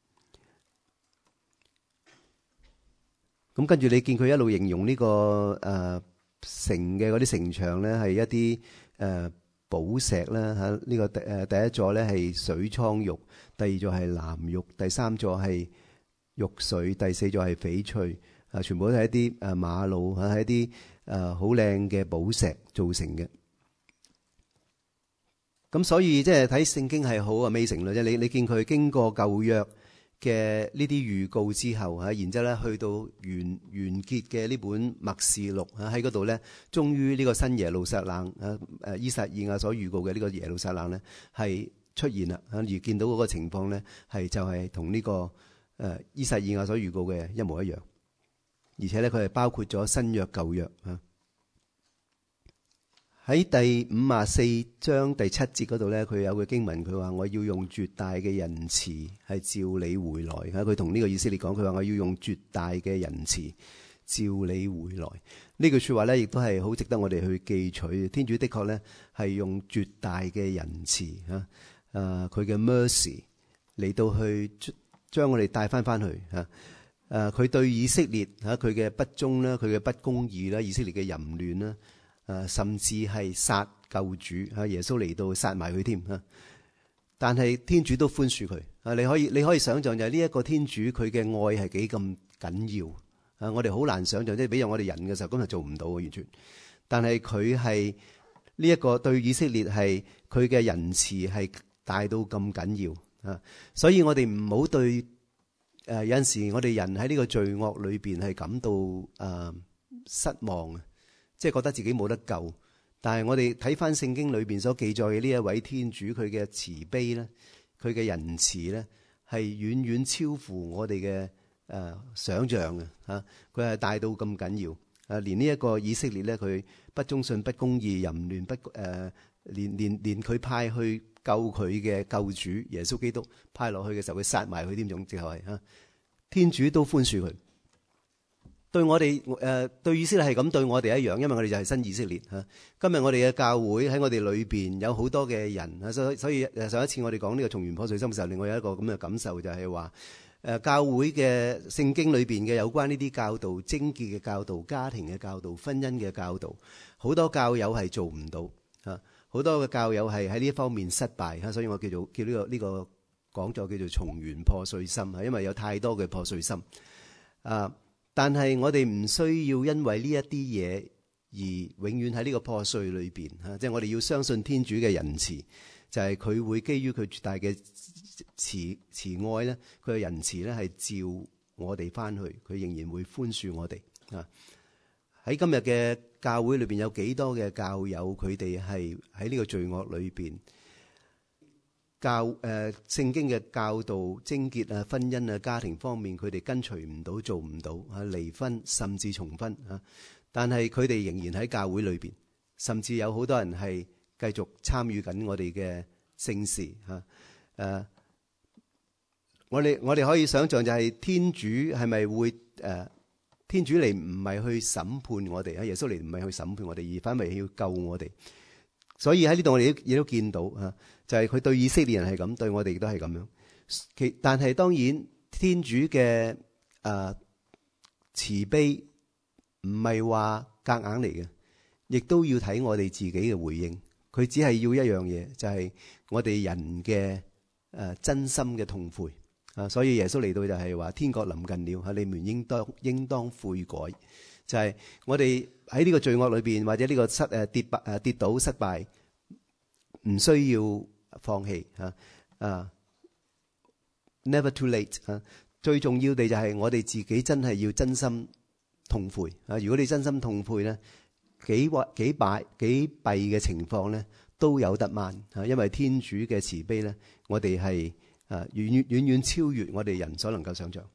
咁跟住你見佢一路形容呢個誒城嘅嗰啲城牆咧，係一啲誒寶石啦嚇。呢個第誒第一座咧係水蒼玉，第二座係藍玉，第三座係玉水，第四座係翡翠啊，全部都係一啲誒瑪瑙嚇，係一啲誒好靚嘅寶石造成嘅。咁所以即係睇聖經係好 amazing 咯，即係你你見佢經過舊約嘅呢啲預告之後嚇，然之後咧去到完完結嘅呢本默示錄嚇，喺嗰度咧，終於呢個新耶路撒冷啊誒依撒意亞所預告嘅呢個耶路撒冷咧係出現啦嚇，而見到嗰個情況咧係就係同呢個誒依撒意亞所預告嘅一模一樣，而且咧佢係包括咗新約舊約嚇。喺第五十四章第七節嗰度咧，佢有個經文，佢話我要用絕大嘅仁慈係召你回來嚇。佢同呢個以色列講，佢話我要用絕大嘅仁慈召你回來。呢句說話咧，亦都係好值得我哋去記取。天主的確咧係用絕大嘅仁慈嚇，誒佢嘅 mercy 嚟到去將我哋帶翻翻去嚇。誒佢對以色列嚇佢嘅不忠啦，佢嘅不公義啦，以色列嘅淫亂啦。誒，甚至係殺救主啊！耶穌嚟到殺埋佢添啊！但係天主都寬恕佢啊！你可以你可以想象就係呢一個天主佢嘅愛係幾咁緊要啊！我哋好難想象，即係比如我哋人嘅時候，根本做唔到完全。但係佢係呢一個對以色列係佢嘅仁慈係大到咁緊要啊！所以我哋唔好對誒有陣時我哋人喺呢個罪惡裏邊係感到誒失望啊！即係覺得自己冇得救，但係我哋睇翻聖經裏邊所記載嘅呢一位天主，佢嘅慈悲咧，佢嘅仁慈咧，係遠遠超乎我哋嘅誒想象嘅嚇。佢係大到咁緊要啊！連呢一個以色列咧，佢不忠信、不公義、淫亂、不誒、呃，連連連佢派去救佢嘅救主耶穌基督派落去嘅時候，佢殺埋佢添，總之係嚇天主都寬恕佢。對我哋誒、呃、對以色列係咁對我哋一樣，因為我哋就係新以色列嚇。今日我哋嘅教會喺我哋裏邊有好多嘅人啊，所以所以上一次我哋講呢個從原破碎心嘅時候，令我有一個咁嘅感受，就係話誒教會嘅聖經裏邊嘅有關呢啲教導、貞潔嘅教導、家庭嘅教導、婚姻嘅教導，好多教友係做唔到嚇，好多嘅教友係喺呢一方面失敗嚇，所以我叫做叫呢個呢個講座叫做從原破碎心嚇，因為有太多嘅破碎心啊。但係我哋唔需要因為呢一啲嘢而永遠喺呢個破碎裏邊嚇，即係我哋要相信天主嘅仁慈，就係佢會基於佢絕大嘅慈慈愛咧，佢嘅仁慈咧係召我哋翻去，佢仍然會寬恕我哋啊。喺今日嘅教會裏邊有幾多嘅教友，佢哋係喺呢個罪惡裏邊。教誒、呃、聖經嘅教導、貞潔啊、婚姻啊、家庭方面，佢哋跟隨唔到、做唔到啊，離婚甚至重婚啊。但係佢哋仍然喺教會裏邊，甚至有好多人係繼續參與緊我哋嘅聖事嚇。誒，我哋我哋可以想象就係天主係咪會誒？天主嚟唔係去審判我哋啊，耶穌嚟唔係去審判我哋，而反為要救我哋。所以喺呢度我哋亦都見到嚇，就係佢對以色列人係咁，對我哋亦都係咁樣。其但係當然天主嘅誒、呃、慈悲唔係話夾硬嚟嘅，亦都要睇我哋自己嘅回應。佢只係要一樣嘢，就係、是、我哋人嘅誒、呃、真心嘅痛悔啊。所以耶穌嚟到就係話天國臨近了，你們應當應當悔改。就係、是、我哋喺呢個罪惡裏邊，或者呢個失誒跌敗誒跌倒失敗，唔需要放棄嚇啊。Never too late 啊！最重要地就係我哋自己真係要真心痛悔啊！如果你真心痛悔咧，幾或幾敗幾弊嘅情況咧都有得掹啊！因為天主嘅慈悲咧，我哋係啊遠遠遠遠超越我哋人所能夠想象。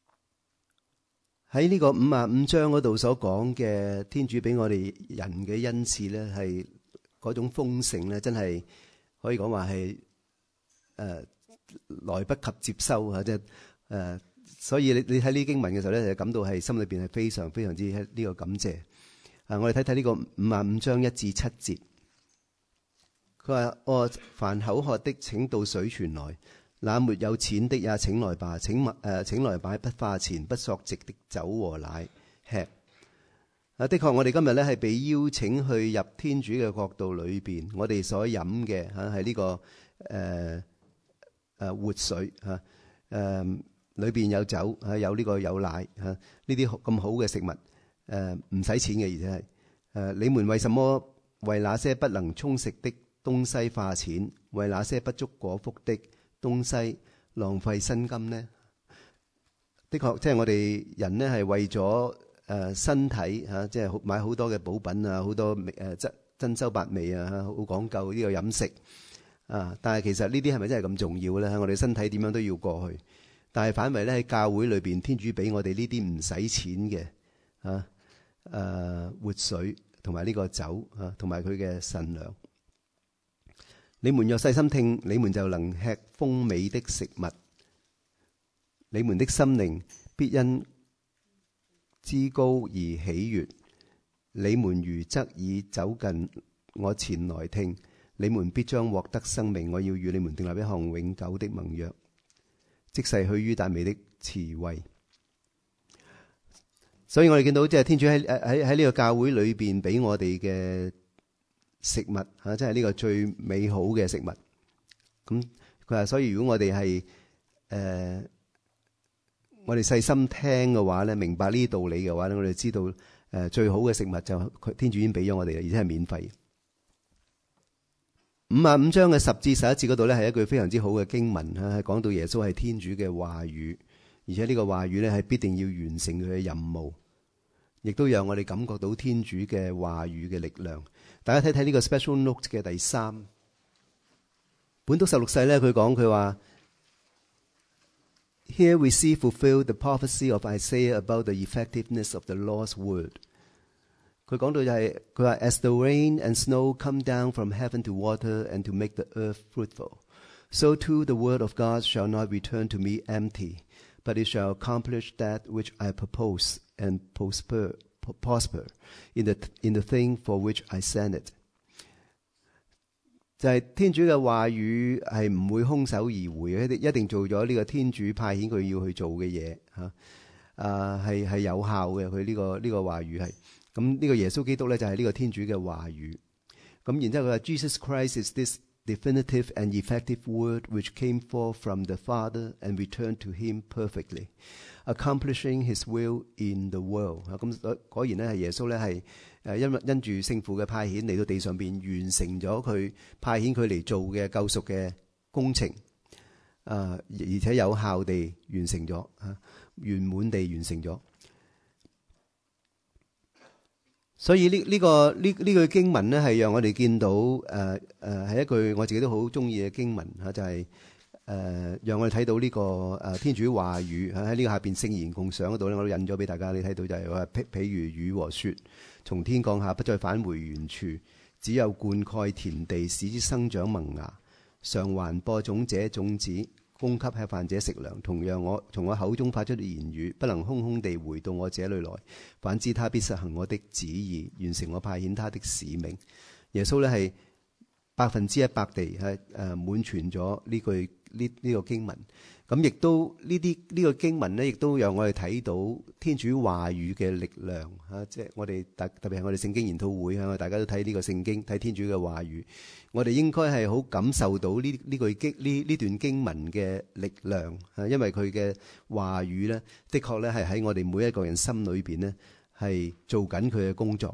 喺呢個五十五章嗰度所講嘅天主俾我哋人嘅恩賜咧，係嗰種豐盛咧，真係可以講話係誒來不及接收啊！即係誒，所以你你睇呢經文嘅時候咧，就感到係心裏邊係非常非常之呢個感謝啊！我哋睇睇呢個五十五章一至七節，佢話：我凡口渴的，請到水泉來。那沒有錢的也請來吧，請誒、呃、請來買不花錢不索值的酒和奶吃。啊，的確我哋今日咧係被邀請去入天主嘅國度裏邊，我哋所飲嘅嚇係呢個誒誒、呃、活水嚇誒，裏邊有酒嚇，有呢個有奶嚇，呢啲咁好嘅食物誒唔使錢嘅，而且係誒、呃、你們為什麼為那些不能充實的東西花錢，為那些不足果腹的東西浪費薪金呢？的確，即係我哋人呢係為咗誒身體嚇，即係買好多嘅補品啊，好多誒珍珍饈百味啊，好講究呢個飲食啊。但係其實呢啲係咪真係咁重要咧？我哋身體點樣都要過去。但係反為咧喺教會裏邊，天主俾我哋呢啲唔使錢嘅啊誒活水同埋呢個酒啊，同埋佢嘅神糧。你們若細心聽，你們就能吃豐美的食物。你們的心靈必因知高而喜悅。你們如側耳走近我前來聽，你們必將獲得生命。我要與你們訂立一項永久的盟約，即逝去於達味的慈惠。所以我哋見到即係天主喺喺喺呢個教會裏邊俾我哋嘅食物嚇，即係呢個最美好嘅食物。咁佢話，所以如果我哋係誒，我哋細心聽嘅話咧，明白呢啲道理嘅話咧，我哋知道誒、呃、最好嘅食物就佢天主已經俾咗我哋，而且係免費。五十五章嘅十至十一節嗰度咧，係一句非常之好嘅經文嚇，係講到耶穌係天主嘅話語，而且呢個話語咧係必定要完成佢嘅任務，亦都讓我哋感覺到天主嘅話語嘅力量。大家睇睇呢個 special note 嘅第三，本篤十六世咧，佢講佢話 Here we see fulfilled the prophecy of Isaiah about the effectiveness of the Lord's word。佢講到就係佢話 As the rain and snow come down from heaven to water and to make the earth fruitful, so too the word of God shall not return to me empty, but it shall accomplish that which I propose and prosper prosper in the in the thing for which I send it。 就係天主嘅話語係唔會空手而回嘅，一定做咗呢個天主派遣佢要去做嘅嘢嚇。啊係係有效嘅，佢呢個呢個話語係咁。呢個耶穌基督咧就係呢個天主嘅話語。咁然之後佢話 Jesus Christ is this definitive and effective word which came forth from the Father and returned to him perfectly, accomplishing his will in the world。 咁果然咧係耶穌咧係誒因因住聖父嘅派遣嚟到地上邊完成咗佢派遣佢嚟做嘅救贖嘅工程，啊而且有效地完成咗啊，圓滿地完成咗。所以呢呢個呢呢句經文咧係讓我哋見到誒誒係一句我自己都好中意嘅經文嚇，就係、是。誒、呃，讓我哋睇到呢、這個誒、呃、天主話語喺呢個下邊聖言共賞嗰度咧，我都印咗俾大家。你睇到就係話，譬譬如雨和雪從天降下，不再返回原處， 只有灌溉田地，使之生長萌芽，償還播種者種子，供給吃飯者食糧。同樣我從我口中發出的言語，不能空空地回到我這裏來，反之他必實行我的旨意，完成我派遣他的使命。耶穌咧係百分之一百地係誒滿全咗呢句呢呢個經文。咁亦都呢啲呢個經文咧，亦都讓我哋睇到天主話語嘅力量嚇。即係我哋特特別係我哋聖經研討會嚇，大家都睇呢個聖經，睇天主嘅話語。我哋應該係好感受到呢呢句經呢呢段經文嘅力量嚇，因為佢嘅話語咧，的確咧係喺我哋每一個人心裏邊咧係做緊佢嘅工作。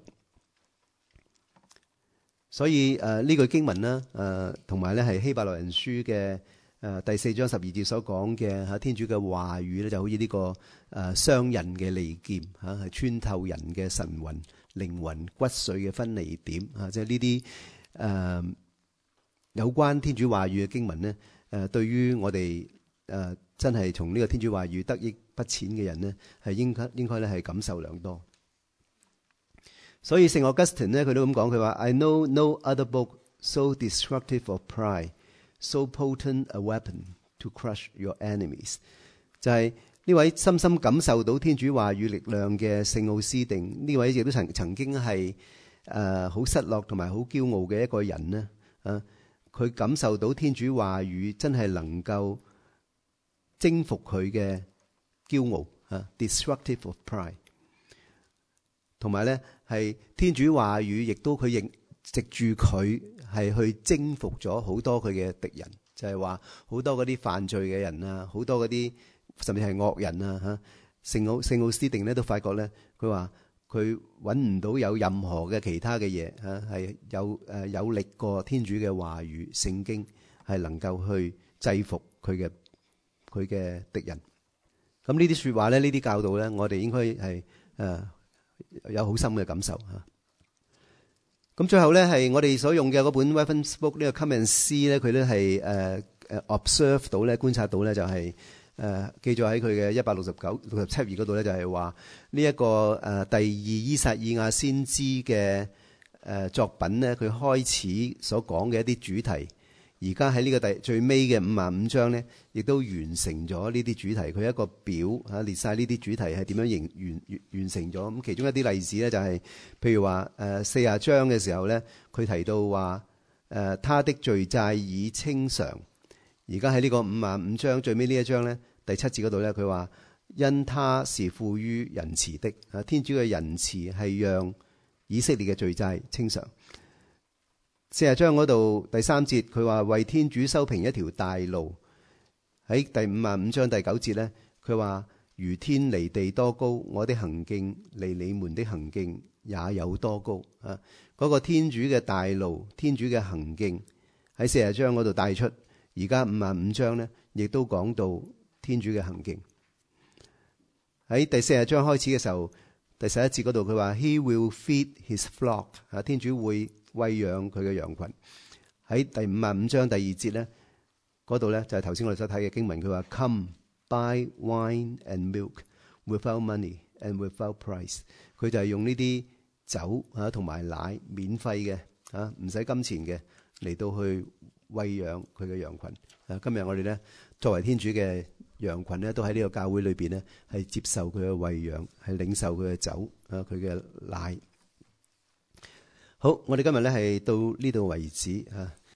所以誒呢句經文啦，誒同埋咧係希伯來人書嘅。誒第四章十二節所講嘅嚇天主嘅話語咧，就好似呢個誒雙刃嘅利劍嚇，係穿透人嘅神魂、靈魂、骨髓嘅分離點嚇，即係呢啲誒有關天主話語嘅經文咧，誒對於我哋誒真係從呢個天主話語得益不淺嘅人咧，係應該應該咧係感受良多。所以聖奧古斯丁咧，佢都咁講，佢話 I know no other book so destructive of pride。So potent a weapon to crush your enemies， 就係呢位深深感受到天主話語力量嘅聖奧斯定，呢位亦都曾曾經係誒好失落同埋好驕傲嘅一個人呢啊，佢感受到天主話語真係能夠征服佢嘅驕傲啊 ，destructive of pride， 同埋咧係天主話語亦都佢認。藉住佢係去征服咗好多佢嘅敵人，就係話好多嗰啲犯罪嘅人啊，好多嗰啲甚至係惡人啊嚇。聖奧聖奧斯定咧都發覺咧，佢話佢揾唔到有任何嘅其他嘅嘢嚇係有誒有力過天主嘅話語聖經係能夠去制服佢嘅佢嘅敵人。咁呢啲説話咧，呢啲教導咧，我哋應該係誒有好深嘅感受嚇。咁最後咧係我哋所用嘅嗰本 Reference Book 呢個 Come and See 咧，佢咧係誒誒 observe 到咧觀察到咧就係、是、誒、呃、記咗喺佢嘅一百六十九六十七頁嗰度咧，就係話呢一個誒、呃、第二依撒意亞先知嘅誒、呃、作品咧，佢開始所講嘅一啲主題，而家喺呢個第最尾嘅五十五章咧，亦都完成咗呢啲主題。佢一個表嚇列晒呢啲主題係點樣完完完成咗。咁其中一啲例子咧就係、是，譬如話誒四十章嘅時候咧，佢提到話誒、呃、他的罪債已清償。而家喺呢個五十五章最尾呢一章咧，第七節嗰度咧，佢話因他是富於仁慈的啊，天主嘅仁慈係讓以色列嘅罪債清償。四十章嗰度第三節，佢話為天主修平一條大路。喺第五十五章第九節咧，佢話如天離地多高，我的行徑離你們的行徑也有多高啊！嗰、那個天主嘅大路，天主嘅行徑喺四十章嗰度帶出。而家五十五章咧，亦都講到天主嘅行徑。喺第四十章開始嘅時候，第十一節嗰度佢話 He will feed his flock 啊，天主會餵養佢嘅羊群。喺第五十五章第二節咧，嗰度咧就係頭先我哋所睇嘅經文，佢話 Come buy wine and milk without money and without price。佢就係用呢啲酒啊同埋奶免費嘅啊，唔使金錢嘅嚟到去餵養佢嘅羊群。啊，今日我哋咧作為天主嘅羊群咧，都喺呢個教會裏邊咧係接受佢嘅餵養，係領受佢嘅酒啊，佢嘅奶。好，我哋今日咧係到呢度為止啊。